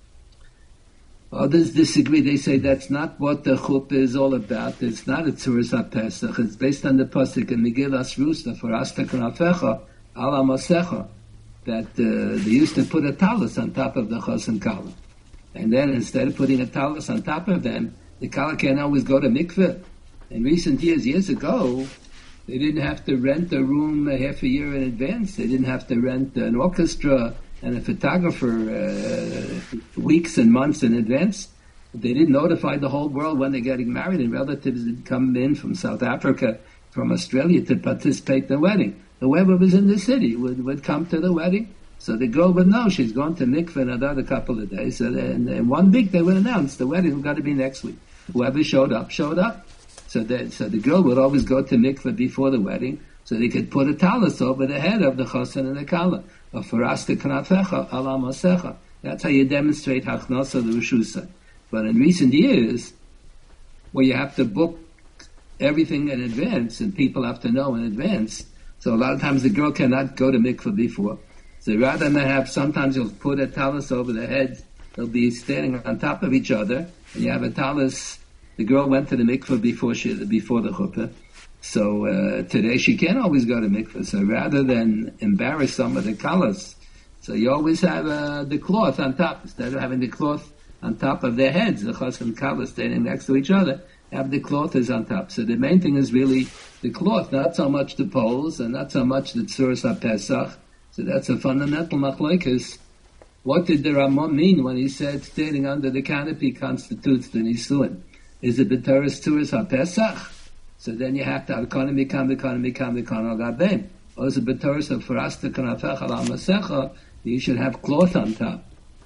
Others disagree. They say that's not what the chuppah is all about. It's not a tzuras ha-pesach. It's based on the pasuk in Megillas Rusta for asta kanafecha ala masecha, that uh, they used to put a talus on top of the chos and kala, and then instead of putting a talus on top of them, the kala can't always go to mikveh. In recent years, years ago, they didn't have to rent a room a half a year in advance. They didn't have to rent an orchestra and a photographer uh, weeks and months in advance. They didn't notify the whole world when they're getting married, and relatives didn't come in from South Africa, from Australia to participate in the wedding. Whoever was in the city would, would come to the wedding. So the girl would know she's going to mikveh in another couple of days. So then, in one week they would announce the wedding was going to be next week. Whoever showed up, showed up. So that, so the girl would always go to mikveh before the wedding, so they could put a talus over the head of the chosen and the kala. Or for us to kanafecha ala masecha. That's how you demonstrate hachnasa the Rishusa. But in recent years, where you have to book everything in advance, and people have to know in advance, so a lot of times the girl cannot go to mikveh before. So rather than have, sometimes you'll put a talus over the head, they'll be standing on top of each other, and you have a talus. The girl went to the mikveh before she, before the chuppah. So uh, today she can't always go to mikveh. So rather than embarrass some of the kalas, so you always have uh, the cloth on top. Instead of having the cloth on top of their heads, the chas and kala standing next to each other, have the cloth is on top. So the main thing is really the cloth, not so much the poles and not so much the tzuras ha-pesach. So that's a fundamental machlokes. What did the Ramon mean when he said standing under the canopy constitutes the nisuin? Is it b'teres tzuras ha-pesach? So then you have to have economy, kam, economy, kam, economy, gabein. Or is it b'teres of farasta kanafecha la masecha? You should have cloth on top.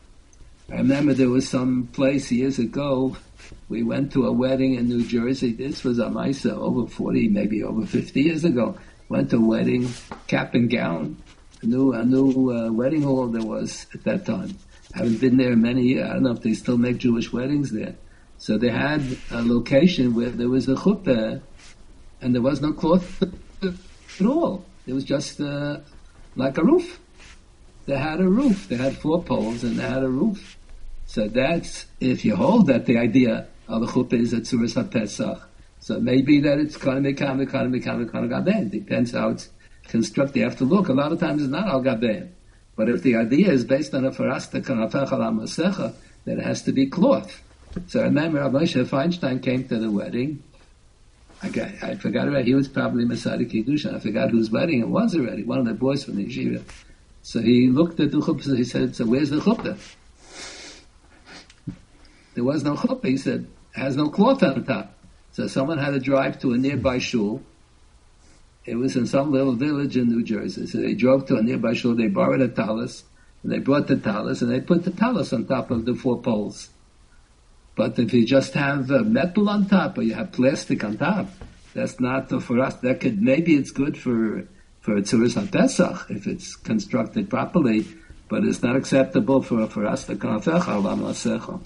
I remember there was some place years ago, we went to a wedding in New Jersey. This was a Maisa over forty, maybe over fifty years ago. Went to a wedding, cap and gown. A new, a new uh, wedding hall there was at that time. I haven't been there in many years. I don't know if they still make Jewish weddings there. So they had a location where there was a chuppah, and there was no cloth at all. It was just uh, like a roof. They had a roof. They had four poles, and they had a roof. So that's, if you hold that the idea of the chuppah is a tzuras ha-pesach, so maybe that it's economy, kam, economy, kam, economy, gabein. Depends how it's constructed. You have to look. A lot of times it's not al gabein. But if the idea is based on a farasta kanafecha la masecha, then it has to be cloth. So I remember Rav Moshe Feinstein came to the wedding. I, got, I forgot about, he was probably Masadi Kiddushin. I forgot whose wedding it was already, one of the boys from the yeshiva. So he looked at the chuppah, he said, so where's the chuppah? There was no chuppah. He said, it has no cloth on top. So someone had to drive to a nearby shul. It was in some little village in New Jersey. So they drove to a nearby shul, they borrowed a talus, and they brought the talus, and they put the talus on top of the four poles. But if you just have uh, metal on top, or you have plastic on top, that's not uh, for us. That could, maybe it's good for for tzuras ha-pesach if it's constructed properly, but it's not acceptable for for us to kanafecha ala masecha.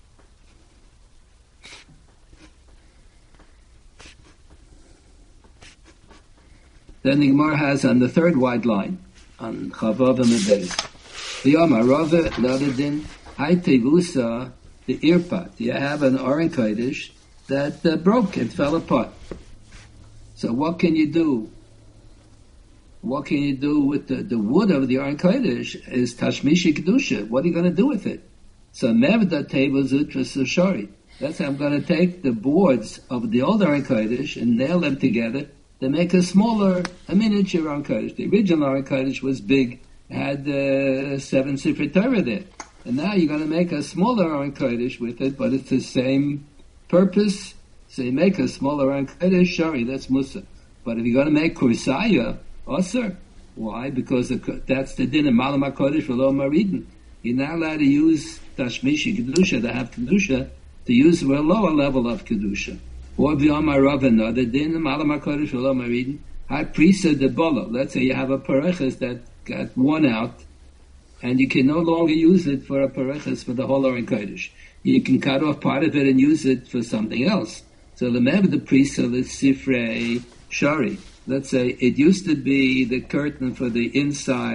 Then the Gemara has on the third wide line on Chavav and Beis. The Yom Arava Nadadin Hai Tevusa. The earpot. You have an Aron Kodesh that uh, broke and fell apart. So what can you do? What can you do with the, the wood of the Aron Kodesh is Tashmishi Kedusha. What are you going to do with it? So Mevda Teva Zutra Sushari. That's how I'm going to take the boards of the old Aron Kodesh and nail them together to make a smaller, a miniature Aron Kodesh. The original Aron Kodesh was big, had uh, seven Sifrei Torah there. And now you're going to make a smaller Aron Kodesh with it, but it's the same purpose. So you make a smaller Aron Kodesh, sorry, that's Musa. But if you're going to make Kursaya, Osir, why? Because the, that's the din of Malam HaKodesh V'lo Maridin. You're not allowed to use Tashmishi Kedusha, to have Kedusha, to use a lower level of Kedusha. Or V'yom HaRavana, the din of Malam HaKodesh V'lo Maridin, High Priest de Bolo. Let's say you have a Pareches that got worn out, and you can no longer use it for a pareches for the whole Aron Kodesh. You can cut off part of it and use it for something else. So remember the priest of the Sifrei Shari. Let's say it used to be the curtain for the inside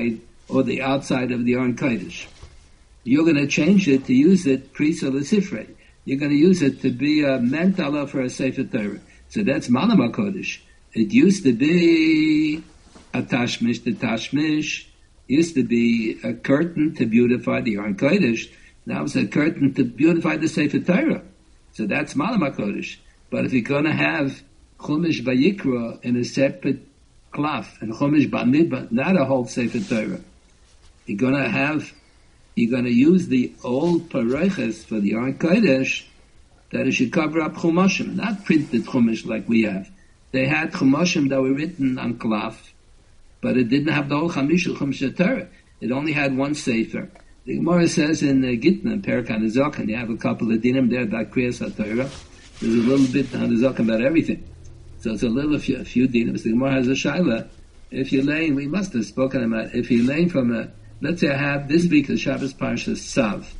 or the outside of the Aron Kodesh. You're going to change it to use it Krisa L'Sifrei. You're going to use it to be a mentala for a Sefer Torah. So that's Malam HaKodesh. It used to be a tashmish, the tashmish used to be a curtain to beautify the Aron Kodesh. Now it's a curtain to beautify the Sefer Torah. So that's Malam HaKodesh. But if you're going to have Chumash Vayikra in a separate klaf, and Chumash Bamidbar, not a whole Sefer Torah, you're going to have, you're going to use the old Pareiches for the Aron Kodesh, that it should cover up Chumashim, not printed Chumash like we have. They had Chumashim that were written on klaf, but it didn't have the whole Chamishul Chumash Torah. It only had one Sefer. The Gemara says in uh, Gitna, Perek HaNezaken, you have a couple of dinim there about Kriyas HaTorah. There's a little bit HaNezaken about everything. So it's a little, a few, a few dinim. The Gemara has a shaila. If you're laying, we must have spoken about, if you're laying from a, let's say I have, this week is Shabbos Parshas Sav.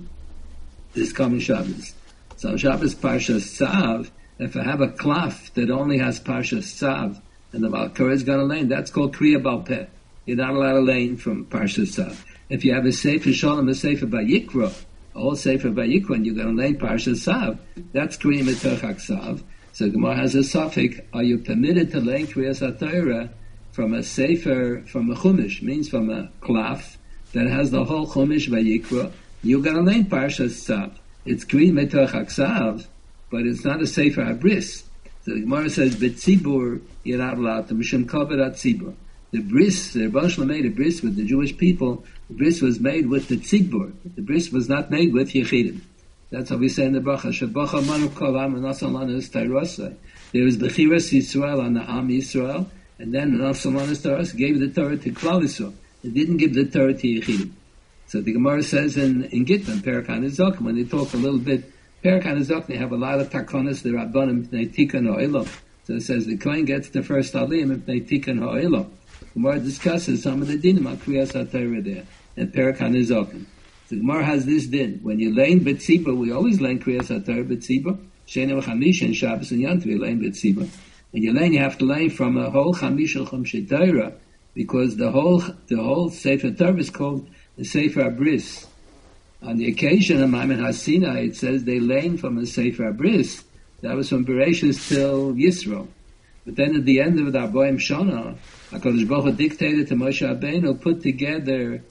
This coming Shabbos. So Shabbos Parshas Sav, if I have a klaf that only has Parshas Sav, and the Balkar is going to lane, that's called Kriya Balpeh. You're not allowed to lane from Parshas Sav. If you have a Sefer Shalom, a Sefer Vayikra, a whole Sefer Vayikra, and you're going to lane Parshas Sav, that's Kriya Metochak Sav. So Gemara has a suffix, are you permitted to lane Kriyas HaTorah from a Sefer, from a Chumash, means from a klaf, that has the whole Chumash Vayikra, you're going to lane Parshas Sav. It's Kriya Metochak Sav, but it's not a Sefer HaBris. So the Gemara says, B'tzibur, you're not allowed to, Mishum Kavod HaTzibur. The bris, the Rebbe Shalom made a bris with the Jewish people. The bris was made with the tzibur. The bris was not made with yechidim. That's how we say in the bracha. Shebacha manu kol am v'nasan lanu es tayrosai. There was Bechiras Yisrael on the Am Yisrael, and then v'nasan lanu es tayrosai gave the Torah to Klal Yisrael. It didn't give the Torah to yechidim. So the Gemara says in in Gittin, Perek HaNezaken, when they talk a little bit, Perek HaNezaken, they have a lot of takonas, the Rabbanim, they tikkun ha'olam. So it says the Kohen gets the first aliyim if they tikkun ha'olam. The Gemara discusses some of the dinim on Kriyas HaTorah there, and Perek HaNezaken. The Gemara has this din. When you lane B'tzibah, we always lane Kriyas HaTorah B'tzibah. Sheni v'chamish and Shabbos and Yom Tov, you lane B'tzibah. And you lane, you have to lane from a whole Chamish al Chumshei Torah, because the whole the whole Sefer Torah is called the Sefer HaBris. On the occasion of Maimon HaSinai, it says they lane from the Sefer HaBris. That was from Bereshis till Yisro. But then at the end of the Arboim Shana, HaKadosh Baruch Hu dictated to Moshe Rabbeinu put together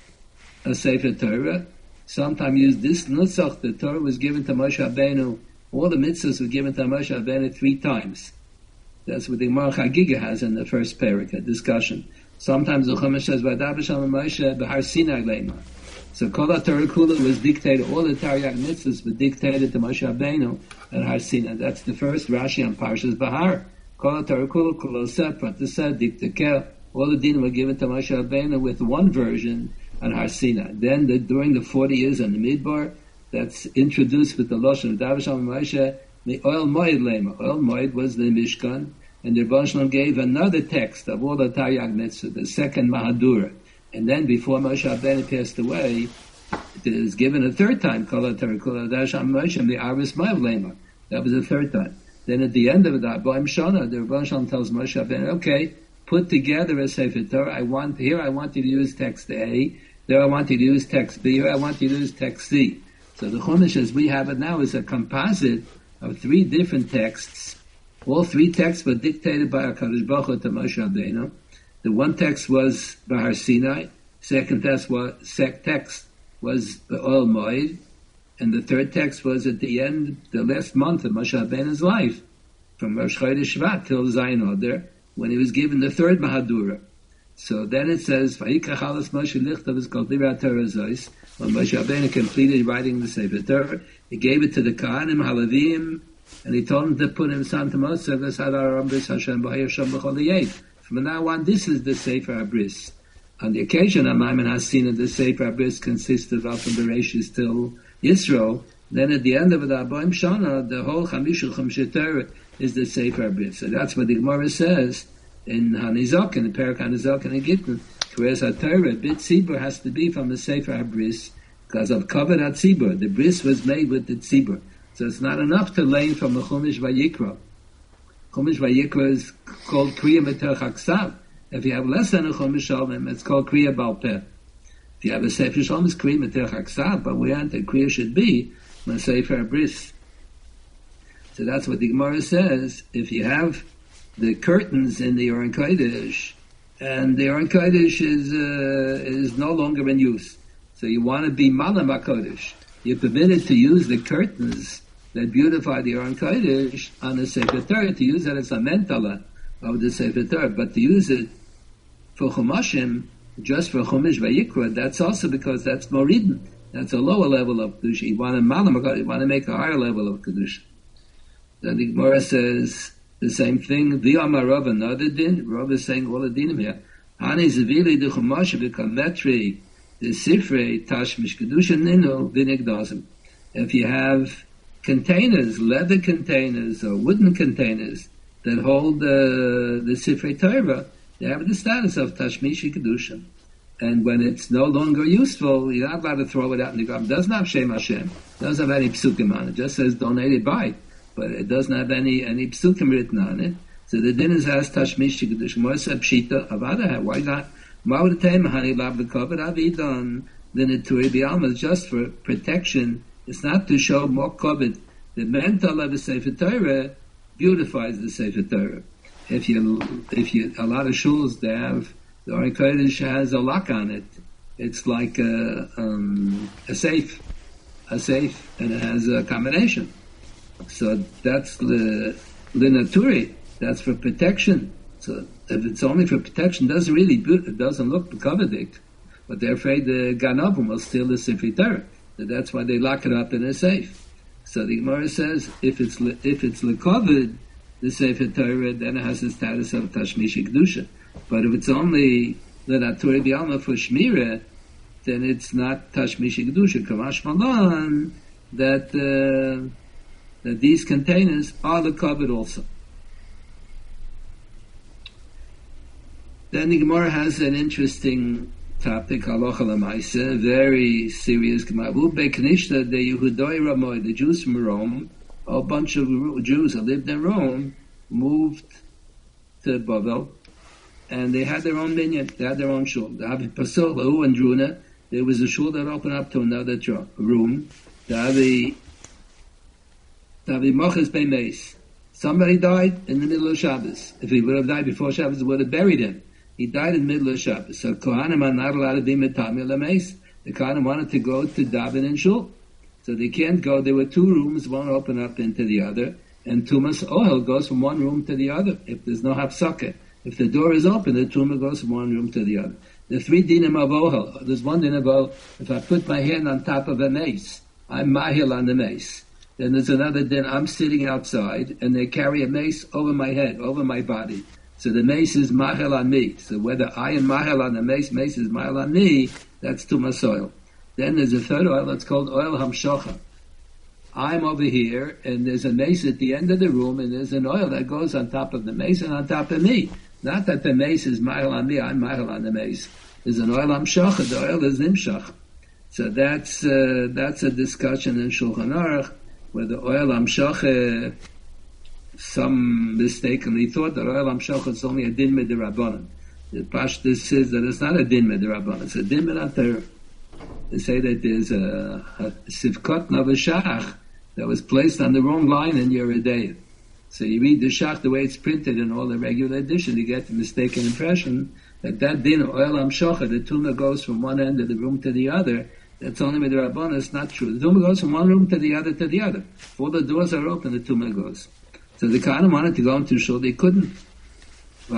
a Sefer Torah. Sometime used this nusach. The Torah was given to Moshe Rabbeinu. All the mitzvahs were given to Moshe Rabbeinu three times. That's what the Gemara Chagiga has in the first parak, a discussion. Sometimes the Chumash says, "V'adav Shalom Moshe b'Har Sinai leima." So Kol HaTorah Kula was dictated. All the Taryag mitzvahs were dictated to Moshe Rabbeinu at Har Sinai. That's the first Rashi on Parshas Bahar. Kol HaTorah Kula Kula Seh Pratiseh Diktekel. All the din were given to Moshe Rabbeinu with one version on Har Sinai. Then the, during the forty years in the Midbar, that's introduced with the Lashon of V'adav Shalom Moshe. The Oil Moed Lema. Oil Moed was the Mishkan, and the Rebbe Shalom gave another text of all the Taryag mitzvah, the second Mahadura. And then before Moshe Rabbeinu passed away, it is given a third time, Kol HaTorah Kula Dasham Moshe, the Aris Moed Lema. That was the third time. Then at the end of that, Boim Shana, the Rebbe Shalom tells Moshe Rabbeinu, okay, put together a Sefer Torah. I want, here I want you to use text A, there I want you to use text B, here I want you to use text C. So the Chumash as we have it now is a composite of three different texts. All three texts were dictated by HaKadosh Baruch Hu to Moshe Rabbeinu. The one text was Bahar Sinai. Second text was sec text was the Oil Moed, and the third text was at the end, the last month of Moshe Rabbeinu's life, from Rosh Chodesh Shvat till Zayin Oder, when he was given the third Mahadura. So then it says, "Vayikach alas Moshe lichtav es kol divrei Torah zois." When Moshe Rabbeinu completed writing the Sefer Torah, he gave it to the Kohanim Halavim, and he told them to put him Santa Moshe v'Sad Arambris Hashem b'Hayir Shem b'Chol Yeit. From now on, this is the Sefer HaBris. On the occasion of Maimon HaSinai, the Sefer HaBris consisted of from Bereshis till Yisro. Then at the end of the Arboim Shana, the whole Chamish al Chumshei Torah is the Sefer HaBris. So that's what the Gemara says in HaNezaken, in Perek HaNezaken and Gittin. Whereas HaTorah, Bit Tzibur has to be from the Sefer HaBris because of Kavod HaTzibur. The bris was made with the Tzibur. So it's not enough to lane from the Chumash Vayikra. Chumash Vayikra is called Kriya Metochak Sav. If you have less than a Chumash Shalom, it's called Kriya Baal Peh. If you have a Sefer Shalom, it's Kriya Meterach Haksav, but we want the Kriya should be Sefer Bris. So that's what the Gemara says. If you have the curtains in the Aron Kodesh, and the Aron Kodesh is uh, is no longer in use, so you want to be Malam HaKodesh, you're permitted to use the curtains that beautify the Aron Kodesh on the Sefer Torah, to use it as a mentala of the Sefer Torah, but to use it for Chumashim, just for Chumash Vayikra, that's also because that's Moridin. That's a lower level of Kedusha. You want to Malam HaKodesh, you want to make a higher level of Kedusha. Then the Gemara says the same thing. V'yamar Rav another din. Rav is saying all the dinim here. Hani zevili de chumash v'kametri the sifrei tashmish kedusha ninu v'nigdazim. If you have containers, leather containers or wooden containers that hold uh, the sifrei Torah, they have the status of tashmish kedusha. And when it's no longer useful, you're not allowed to throw it out in the garbage. It doesn't have Shem Hashem. It doesn't have any psukim on it. It just says donated by. But it doesn't have any any psukim written on it. So the din is as tashmish kedusha. Moisa pshita avada. Why not? Ma'udatem hani lab lekovet avidan. Then it to be almost just for protection. It's not to show more covet. The mental of the Sefer Torah beautifies the Sefer Torah. If you if you a lot of shuls they have the Aron Kodesh has a lock on it. It's like a um, a safe, a safe, and it has a combination. So that's the linaturi. That's for protection. So if it's only for protection, it doesn't really it doesn't look coveted. But they're afraid the Ganavim will steal the Sefer Torah. So that's why they lock it up in a safe. So the Gemara says if it's if it's lekovid the Sefer Torah, then it has the status of tashmish kedusha. But if it's only linaturi b'alma for shmira, then it's not tashmish kedusha. Kamash malan that. Uh, that these containers are the covered also. Then the Gemara has an interesting topic, halacha l'maisa, very serious Gemara. Beknishta the Yehudoi Ramoy, the Jews from Rome, a bunch of Jews that lived in Rome, moved to Bavel, and they had their own minyan, they had their own shul. They have Pasol, Lahu, and Druna. There was a shul that opened up to another room. They have a Somebody died in the middle of Shabbos. If he would have died before Shabbos, they would have buried him. He died in the middle of Shabbos. So Kohanim are not allowed to be metami l'meis. The Kohanim wanted to go to daven and shul. So they can't go. There were two rooms, one open up into the other. And Tumas Ohel goes from one room to the other. If there's no hafsakeh. If the door is open, the tumah goes from one room to the other. The three dinim of Ohel. There's one din of Ohel. If I put my hand on top of a mace, I'm mahil on the mace. Then there's another din, I'm sitting outside, and they carry a mace over my head, over my body. So the mace is mahel on me. So whether I am mahel on the mace, mace is mahel on me, that's tumas oil. Then there's a third oil that's called oil hamshocha. I'm over here, and there's a mace at the end of the room, and there's an oil that goes on top of the mace and on top of me. Not that the mace is mahel on me, I'm mahel on the mace. There's an oil hamshocha, the oil is nimshach. So that's, uh, that's a discussion in Shulchan Aruch, where the oil hamshocha, some mistakenly thought that oil hamshocha is only a din midirabbanan. The Pashtus says that it's not a din midirabbanan, it's a din midater. They say that there's a, a sivkot navashach that was placed on the wrong line in Yeridei. So you read the shach the way it's printed in all the regular editions, you get the mistaken impression that that din oil hamshocha, the tumah goes from one end of the room to the other. That's only with the Rabbanah. It's not true. The tumah goes from one room to the other to the other. If all the doors are open, the tumah goes. So the Kohanim wanted to go into shul, they couldn't. The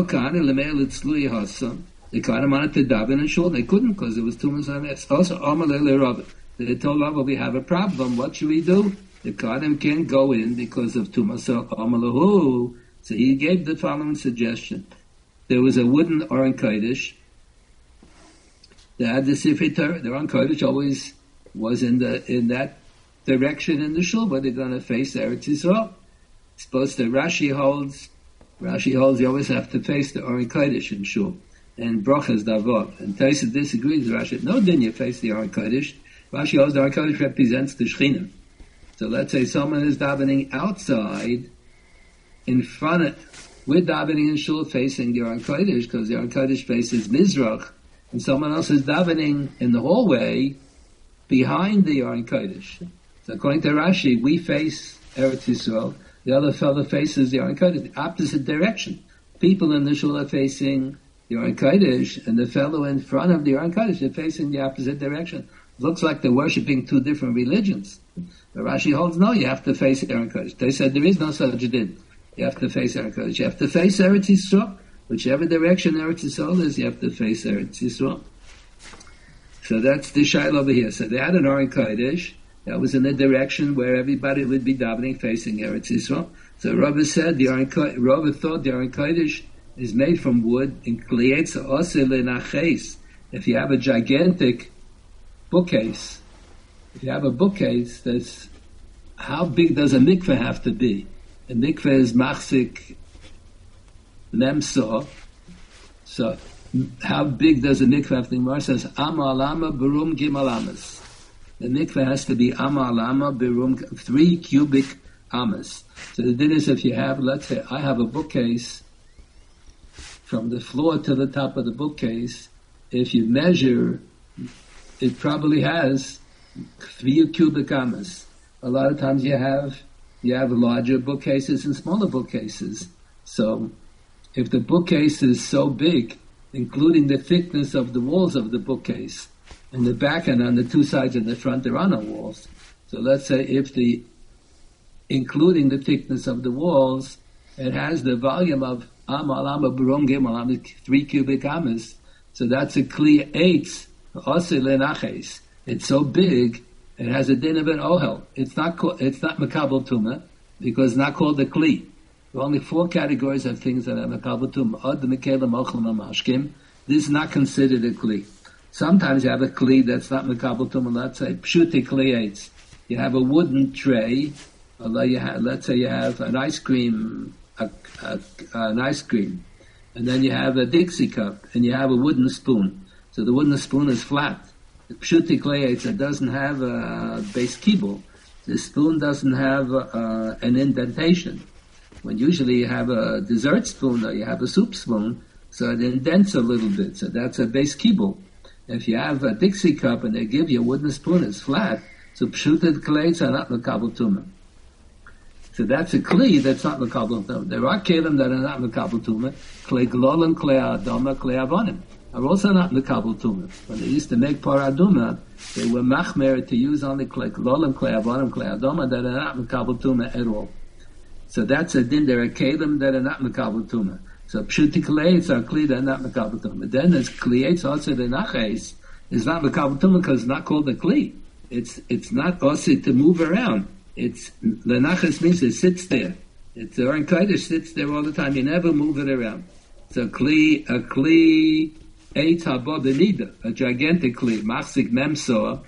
Kohanim wanted to daven in shul, they couldn't because it was tumas hametz. Also, Amalei Rabbah. They told Rabbah, we have a problem. What should we do? The Kohanim can't go in because of tumas Amalahu. So he gave the following suggestion. There was a wooden Aron Kodesh. They had the Sifrei Torah. The Aron Kodesh always was in the in that direction in the shul, where they're going to face Eretz Yisrael. It's supposed to Rashi holds. Rashi holds you always have to face the Aron Kodesh in shul, and brachas davot. And Taisa disagrees. Rashi, no, then you face the Aron Kodesh. Rashi holds the Aron Kodesh represents the Shechina. So let's say someone is davening outside, in front of we're davening in shul facing the Aron Kodesh because the Aron Kodesh faces Mizrach, and someone else is davening in the hallway behind the Aron Kodesh. So according to Rashi, we face Eretz Yisrael, the other fellow faces the Aron Kodesh, the opposite direction. People in the shul are facing the Aron Kodesh, and the fellow in front of the Aron Kodesh are facing the opposite direction. It looks like they're worshipping two different religions. But Rashi holds, no, you have to face Aron Kodesh. They said there is no such din. You have to face Aron Kodesh. You have to face Eretz Yisrael. Whichever direction Eretz Yisrael is, you have to face Eretz Yisrael. So that's the shail over here. So they had an Aron Kodesh. That was in the direction where everybody would be davening facing Eretz Yisrael. So Rava said, the Aron Kodesh, Rava thought the Aron Kodesh is made from wood and klietz ose lenaches. If you have a gigantic bookcase, if you have a bookcase, that's, how big does a mikveh have to be? A mikveh is machzik lemso. So, how big does a mikveh have to be? Gemara says, Ama alama berum gimal amas. The mikveh has to be Ama alama berum, three cubic amas. So the din is, if you have, let's say, I have a bookcase, from the floor to the top of the bookcase, if you measure, it probably has three cubic amas. A lot of times you have you have larger bookcases and smaller bookcases. So if the bookcase is so big, including the thickness of the walls of the bookcase, and the back and on the two sides and the front there are no walls. So let's say if the, including the thickness of the walls, it has the volume of Ama Alama Barom Gim Alama, three cubic amas. So that's a Kli eight, Ose Lenaches. It's so big, it has a din of an ohel. It's not called, it's not Makabel Tuma, because it's not called a Kli. There are only four categories of things that are Makabel Tuma. Od, Mekelim, Ochlim, Amashkim. This is not considered a Kli. Sometimes you have a Kli that's not Makabel Tuma. Let's say Pshute Kli eight. You have a wooden tray. Although you have, let's say you have an ice cream, a, a, an ice cream, and then you have a Dixie cup, and you have a wooden spoon. So the wooden spoon is flat. The Pshuti Klei, it doesn't have a base kibble. The spoon doesn't have uh, an indentation. When usually you have a dessert spoon or you have a soup spoon, so it indents a little bit. So that's a base kibble. If you have a Dixie cup and they give you a wooden spoon, it's flat. So Pshuti Klei are not Makabel Tumah. So that's a kli that's not Makabel Tumah. There are kelim that are not Makabel Tumah. Klei Glolim, Klei Adoma, Klei Avonim are also not Makabel Tumah. When they used to make Paraduma, they were machmer to use only Klei Glolim, Klei Avonim, Klei Adoma that are not Makabel Tumah at all. So that's a din. There are kelim that are not Makabel Tumah. So Pshuti Kleitz are kli that are not Makabel Tumah. Then there's Kleitz also the Naches is not Makabel Tumah because it's not called a kli. It's it's not also to move around. It's lenachas means it sits there. It's the Aron Kodesh sits there all the time. You never move it around. So kli a kli eight haba b'nida, a gigantic kli machzik memsor.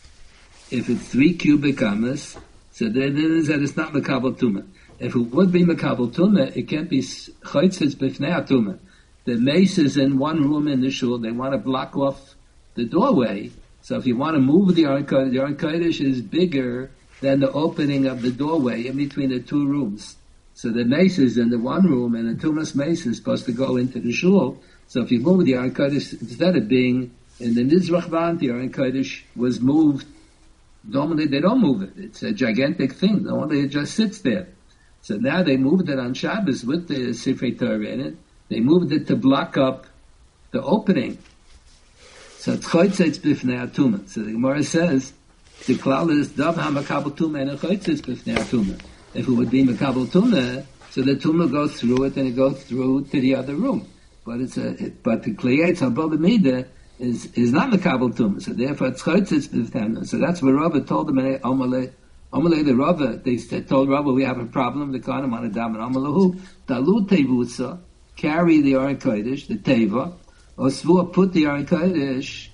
If it's three cubic amas, so then it is that it's not makabel tumah. If it would be makabel tumah, it can't be chaytzis b'fnei tumah. The mace is in one room in the shul. They want to block off the doorway. So if you want to move the Aron Kodesh, the Aron Kodesh is bigger than the opening of the doorway in between the two rooms. So the mace is in the one room, and the tumas mace is supposed to go into the shul. So if you move the Aron Kodesh, instead of being in the Nizrach Band, the Aron Kodesh was moved. Normally they don't move it. It's a gigantic thing. Normally it just sits there. So now they moved it on Shabbos with the Sifrei Torah in it. They moved it to block up the opening. So it's choytzetz b'fnei atuma. So the Gemara says, the klal is dav ha-makabel tumah and a choytzetz b'fnei atuma. If it would be makabel tumah, so the tumah goes through it and it goes through to the other room. But it's a, it, but the kliyetz habal b'midah is is not makabel tumah. So therefore it's choytzetz b'fnei atuma. So that's what Rava told them. Amalei, Amalei the Rava, they told Rava we have a problem. The kind of on a dam and Amalahu dalu tevusa, carry the Aron Kodesh, the teva. Osvua put the Aron Kodesh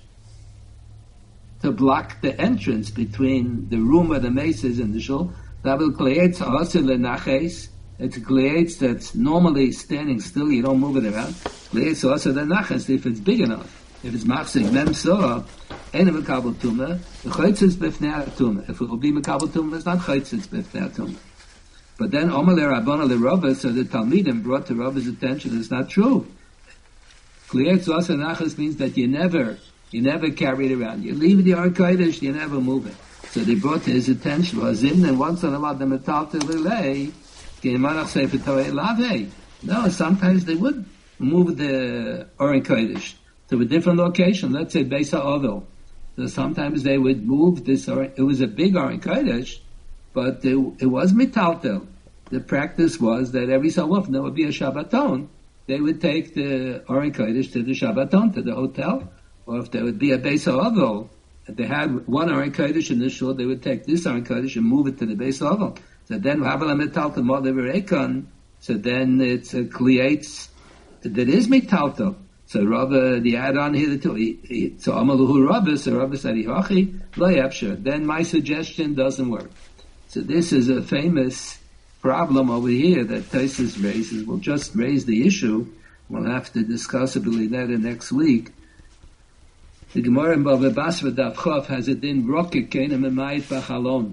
to block the entrance between the room where the mace is and the shul. That will create also lenaches. It's a creates that's normally standing still. You don't move it around. Creates also the naches if it's big enough. If it's machzik memsor, any makabel tumah, the chaytzis b'fnei tumah. If it will be makabel tumah, it's not chaytzis b'fnei tumah. But then Omer Rabbana L'Rabba, so the Talmidim brought to Rabba's attention, it's not true. Kliyat Zos Nachas means that you never, you never carry it around. You leave the Aron Kodesh, you never move it. So they brought to his attention, Hazim, and once in a while, the Metal Telelei, Gemarach Sefer Torah Lave. No, sometimes they would move the Aron Kodesh to a different location, let's say Beis HaOvel. So sometimes they would move this, or it was a big Aron Kodesh, but it, it was Metaltel. The practice was that every so often there would be a Shabbaton. They would take the Aron Kodesh to the Shabbaton, to the hotel, or if there would be a Beis HaOvel, if they had one Aron Kodesh in the shul, they would take this Aron Kodesh and move it to the Beis HaOvel. So then, Havala Metaltel Modever Ekon, so then it uh, creates, that is Metaltel. So Rabbi, the add-on here, the two, so Amaluhu Rabbi, so Rabbi said, Hachi, Lo Yapshir. Then my suggestion doesn't work. So this is a famous problem over here that Taisus raises. We'll just raise the issue. We'll have to discuss it later next week. The Gemara in Bava Basra Daf Chof has a din rokik keinem emayit b'chalon.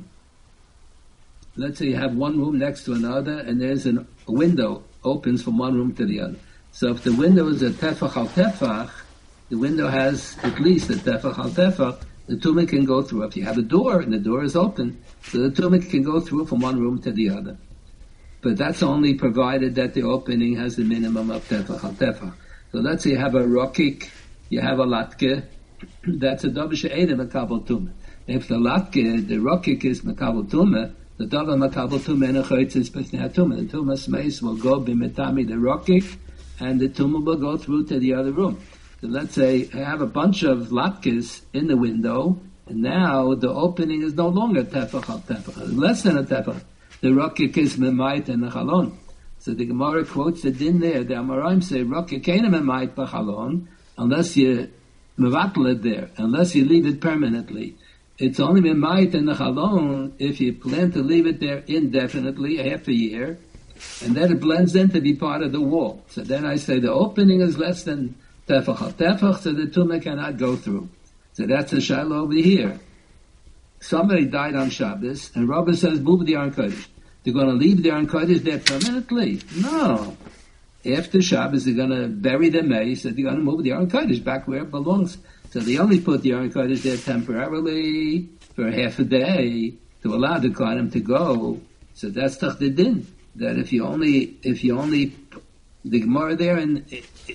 Let's say you have one room next to another, and there's an, a window opens from one room to the other. So if the window is a tefach al tefach, the window has at least a tefach al tefach, the tumah can go through. If you have a door and the door is open, so the tumah can go through from one room to the other. But that's only provided that the opening has the minimum of tefach al tefach. So let's say you have a rokik, you have a latke, that's a davar she'edim makabel tumah. If the latke, the rokik is makabel tumah, the davar makabel tumah and a chayitz is b'fnei tumah. The tumah smeis will go b'metami the rokik, and the tumah will go through to the other room. So let's say I have a bunch of latkes in the window, and now the opening is no longer tefach al tefach, less than a tefach. The rokik is memayit and the chalon. So the Gemara quotes the din there. The Amoraim say rokik ain't memayit b'chalon unless you mevatel it there, unless you leave it permanently. It's only memayit and the chalon if you plan to leave it there indefinitely, half a year, and then it blends in to be part of the wall. So then I say the opening is less than tefach al tefach, so the tumah cannot go through. So that's a shiloh over here. Somebody died on Shabbos, and Rabbi says, move the Aron Kodesh. They're going to leave the Aron Kodesh there permanently? No. After Shabbos, they're going to bury the mace, and they're going to move the Aron Kodesh back where it belongs. So they only put the Aron Kodesh there temporarily for half a day to allow the Kohanim to go. So that's Tach the Din. That if you only, if you only, the Gemara there in,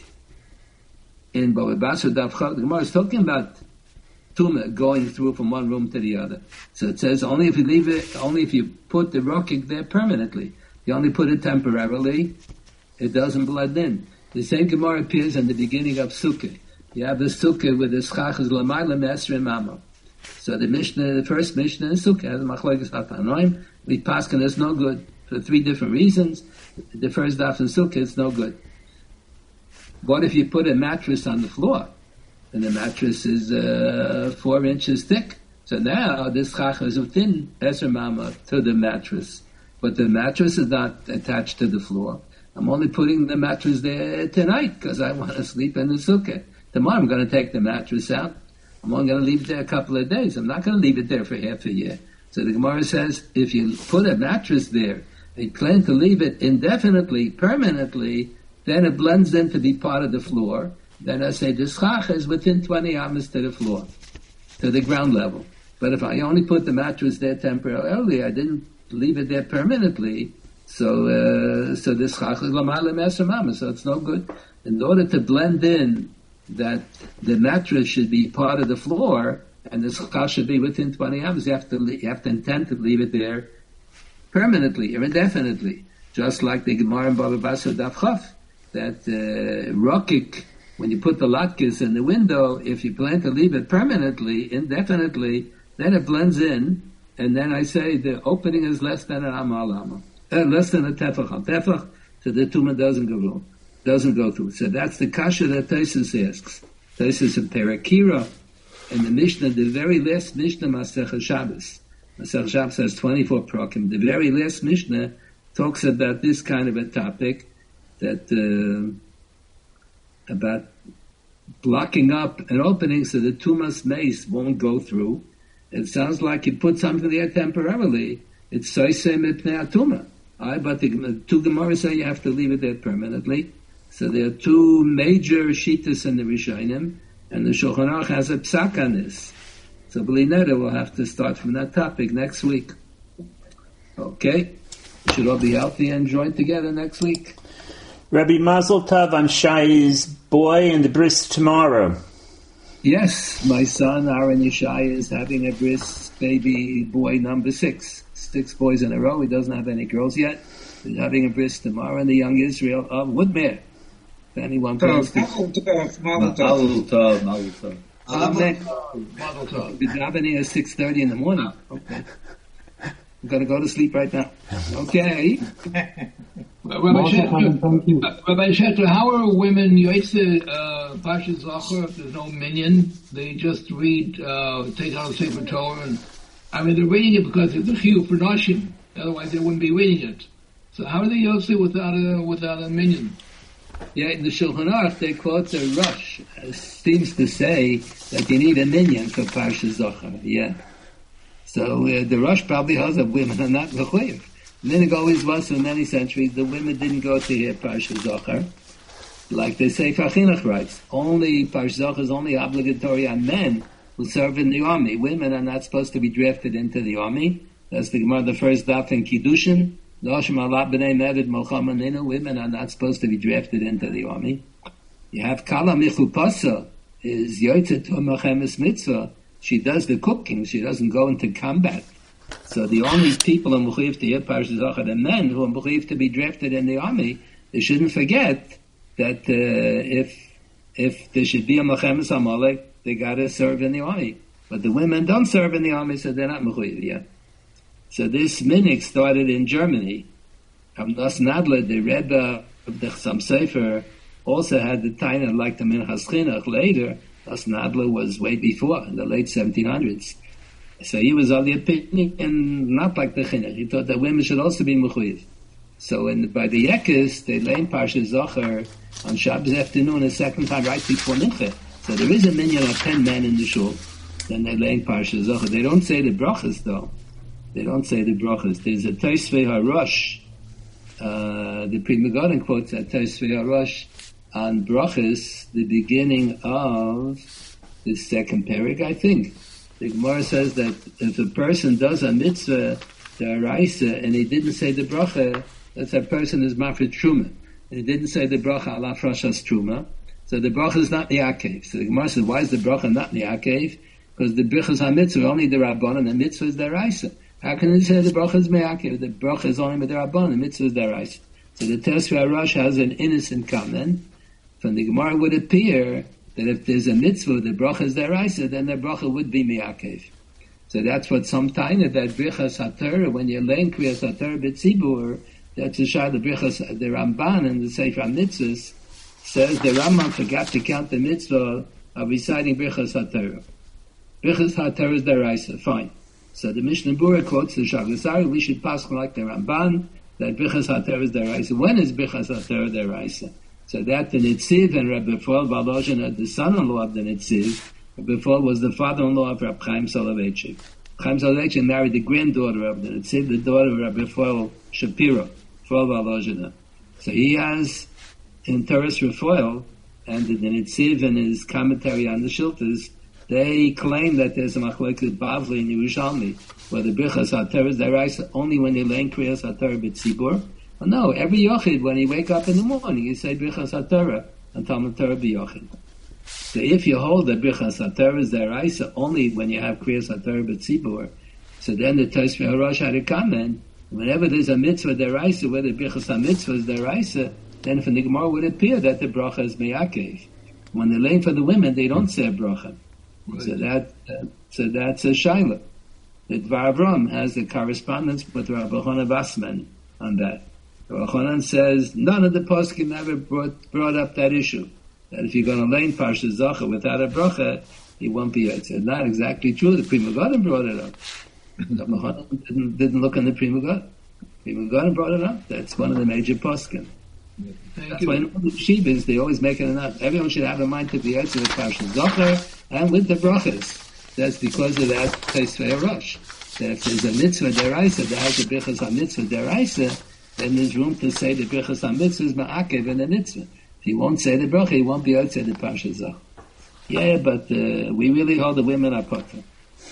in Bava Basra Daf Chof, the Gemara is talking about tumah going through from one room to the other. So it says only if you leave it, only if you put the rokik there permanently. You only put it temporarily, it doesn't blend in. The same Gemara appears in the beginning of Sukkah. You have the Sukkah with the schach is l'mayla me'esrim amma. So the Mishnah, the first Mishnah in Sukkah has machlokes hatanoim. We paskin is no good for three different reasons. The first daf in Sukkah is no good. What if you put a mattress on the floor? And the mattress is uh, four inches thick. So now this chach is within Eser Mama to the mattress. But the mattress is not attached to the floor. I'm only putting the mattress there tonight because I want to sleep in the sukkah. Tomorrow I'm going to take the mattress out. I'm only going to leave it there a couple of days. I'm not going to leave it there for half a year. So the Gemara says if you put a mattress there, you plan to leave it indefinitely, permanently, then it blends in to be part of the floor. Then I say the schach is within twenty amas to the floor, to the ground level. But if I only put the mattress there temporarily, I didn't leave it there permanently, so uh, so the schach is l'mayla me'esrim amas, so it's no good. In order to blend in that the mattress should be part of the floor and the schach should be within twenty amas, you have to you have to intend to leave it there permanently or indefinitely, just like the Gemara in Bava Basra Daf Chof, that uh, rokik. When you put the latkes in the window, if you plan to leave it permanently, indefinitely, then it blends in, and then I say the opening is less than an amal amal, uh, less than a tefach al tefach, so the tumah doesn't go through. Doesn't go through. So that's the kasha that Taisus asks. Taisus in Perakira, and the Mishnah, the very last Mishnah, Masech Shabbos. Masech Shabbos has twenty-four prakim. The very last Mishnah talks about this kind of a topic, that uh, about blocking up an opening so the tumas mace won't go through. It sounds like you put something there temporarily. It's soisei mipnei atuma. I, but the two Gemaras say you have to leave it there permanently. So there are two major shittas in the Rishonim, and the Shulchan Aruch has a psak on this. So B'lineda will have to start from that topic next week. Okay, we should all be healthy and join together next week. Rabbi Mazel Tov on Shai's boy and the bris tomorrow. Yes, my son Aaron Yishai is having a bris baby boy number six. Six boys in a row. He doesn't have any girls yet. He's having a bris tomorrow in the Young Israel of Woodmere. If anyone plans to... Mazel Tov, Mazel Tov. Mazel Tov, Mazel Tov. Mazel Tov. We're davening at six thirty in the morning. Okay. I'm going to go to sleep right now. Okay. Rabbi Shechter, Rabbi Shechter, how are women Yoitze uh, Pasha Zachor if there's no minyan? They just read, uh, take out a Sefer Torah, and I mean they're reading it because it's a chiyuv for nashim. Otherwise they wouldn't be reading it. So how are they Yoitze without a without a minyan? Yeah, in the Shulchan Aruch they quote the Rush. It seems to say that you need a minyan for Pasha Zachor. Yeah. So uh, the Rush probably has that women are not mechuyev. And then it always was for many centuries, the women didn't go to hear Parsha Zachor. Like they say, Fachinuch writes, only Parsha Zachor is only obligatory on men who serve in the army. Women are not supposed to be drafted into the army. That's the Gemara, the first daf in Kiddushin. Women are not supposed to be drafted into the army. You have Kala Michupasa, is Yoytzet to Mechemes Mitzvah. She does the cooking, she doesn't go into combat. So the only people who are mechuyev to hear Parsha Zachor, the men who are mechuyev to be drafted in the army, they shouldn't forget that uh, if if there should be a Mechemes Amalek, they got to serve in the army. But the women don't serve in the army, so they're not mechuyev yet. So this minhag started in Germany. Amdas Nadler, the Rebbe of the Chassam Sofer, also had the taina like the Minchas Chinuch. Later, Das Nadler was way before, in the late seventeen hundreds. So he was of the opinion, not like the Chinuch. He thought that women should also be mechuyev. So in, by the Yekes, they lay in Parsha Zachor on Shabbos afternoon, a second time right before Mincha. So there is a minyan of ten men in the shul. Then they lay in Parsha Zachor. They don't say the brachas though. They don't say the brachas. There's a Tosfei HaRosh. Uh, the Pri Megadim quotes a Tosfei HaRosh on brachas, the beginning of the second parak, I think. The Gemara says that if a person does a mitzvah, the araisa, and he didn't say the bracha, that that person is mafred truma. And he didn't say the bracha ala frashas truma, so the bracha is not niakev. So the Gemara says, why is the bracha not niakev? Because the bracha is mitzvah, only the rabban, and the mitzvah is the araisa. How can he say the bracha is meakev? The bracha is only with the rabban, the mitzvah is the araisa. So the Tosfei HaRosh has an innocent comment. From the Gemara would appear that if there's a mitzvah, the bracha is deraisa, then the bracha would be miyakev. So that's what some time that brichas haTorah, when you're laying kriyas haTorah b'tzibur, that's a shah the brichas, the Ramban and the Sefer HaMitzvos says the Rambam forgot to count the mitzvah of reciting brichas haTorah. Brichas haTorah is deraisa, fine. So the Mishnah Berurah quotes the Shaglasari, we should pass like the Ramban, that brichas haTorah is deraisa. When is brichas haTorah deraisa? So that the Nitziv and Rabbi Foel Balozhin are the son-in-law of the Nitziv. Rabbi Foel was the father-in-law of Rabbi Chaim Soloveitchik. Chaim Soloveitchik married the granddaughter of the Nitziv, the daughter of Rabbi Foel Shapiro, Foel Balozhin. So he has in Teres Refoel, and the Nitziv in his commentary on the Shiltas, they claim that there's a machlekes Bavli in Yerushalmi, where the Birchas HaTorah is deraisa only when they learn Kriyas HaTorah b'tzibur. Well, no, every yochid, when he wake up in the morning, you say Birchas HaTorah and Talmud Torah b'yochid. So if you hold that Birchas HaTorah is deraisa only when you have Kriyas HaTorah b'tzibur, so then the Tosfei HaRosh had a comment, whenever there's a mitzvah deraisa, whether Birchas HaMitzvah is deraisa, then from the Gemara would appear that the bracha is meyakev. When they're laying for the women, they don't say a bracha. Right. So that, uh, so that's a shaila. The Dvar Avram has a correspondence with Rabbi Yochanan Vassman on that. Rabbi Yochanan says none of the poskim ever brought, brought up that issue. That if you're going to lay in Parsha Zachor without a bracha, he won't be yet. It's not exactly true. The Pri Megadim brought it up. Rabbi Yochanan didn't, didn't look in the Pri Megadim. Pri Megadim brought it up. That's one of the major poskim. Thank That's you. why in all the shivas they always make it enough. Everyone should have a mind to be answered with Parsha Zachor and with the brachas. That's because of that Tosfei HaRosh. That if there's a mitzvah deraisa that has a brichas on mitzvah deraisa, then there's room to say the Birchas HaMitzvah ma'akev in the mitzvah. If he won't say the bracha, he won't be able to say the Parsha Zach. Yeah, but uh, we really hold the women are potter.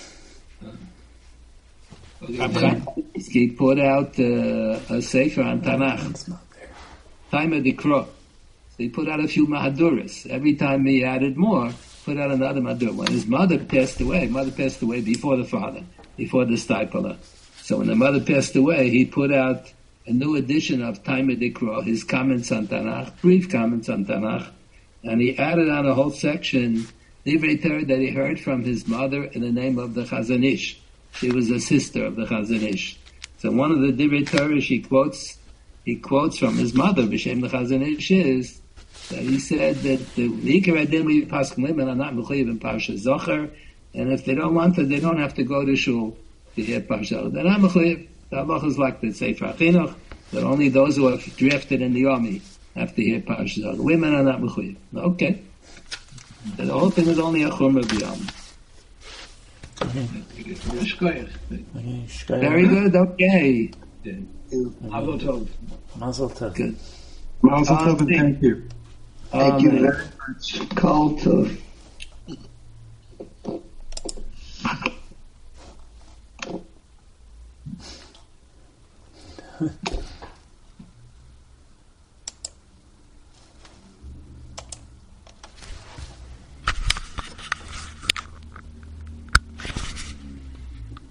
He put out uh, a sefer on Tanakh. Time of the Kro. So he put out a few Mahaduras. Every time he added more, put out another Mahadur. When his mother passed away, mother passed away before the father, before the Stipeler. So when the mother passed away, he put out a new edition of Time of the Kro, his comments on Tanakh, brief comments on Tanakh, and he added on a whole section, Divrei Torah that he heard from his mother in the name of the Chazon Ish. She was a sister of the Chazon Ish. So one of the Divrei Torah she quotes, he quotes from his mother, B'Shem the Chazon Ish, is that he said that the Ikar Adin we Paskin women are not mechuyev in Parsha Zocher, and if they don't want to, they don't have to go to shul to hear Parsha. They're not mechuyev. The halacha is like the Sefer HaChinuch, that only those who have drafted in the army have to hear Parsha Zocher. Women are not mechuyev. Okay. The whole thing is only a chumrah b'yom. Very good. Okay. Mazel tov. Mazel tov. Good. Mazel tov, and thank you. Thank you very much. Kol tov.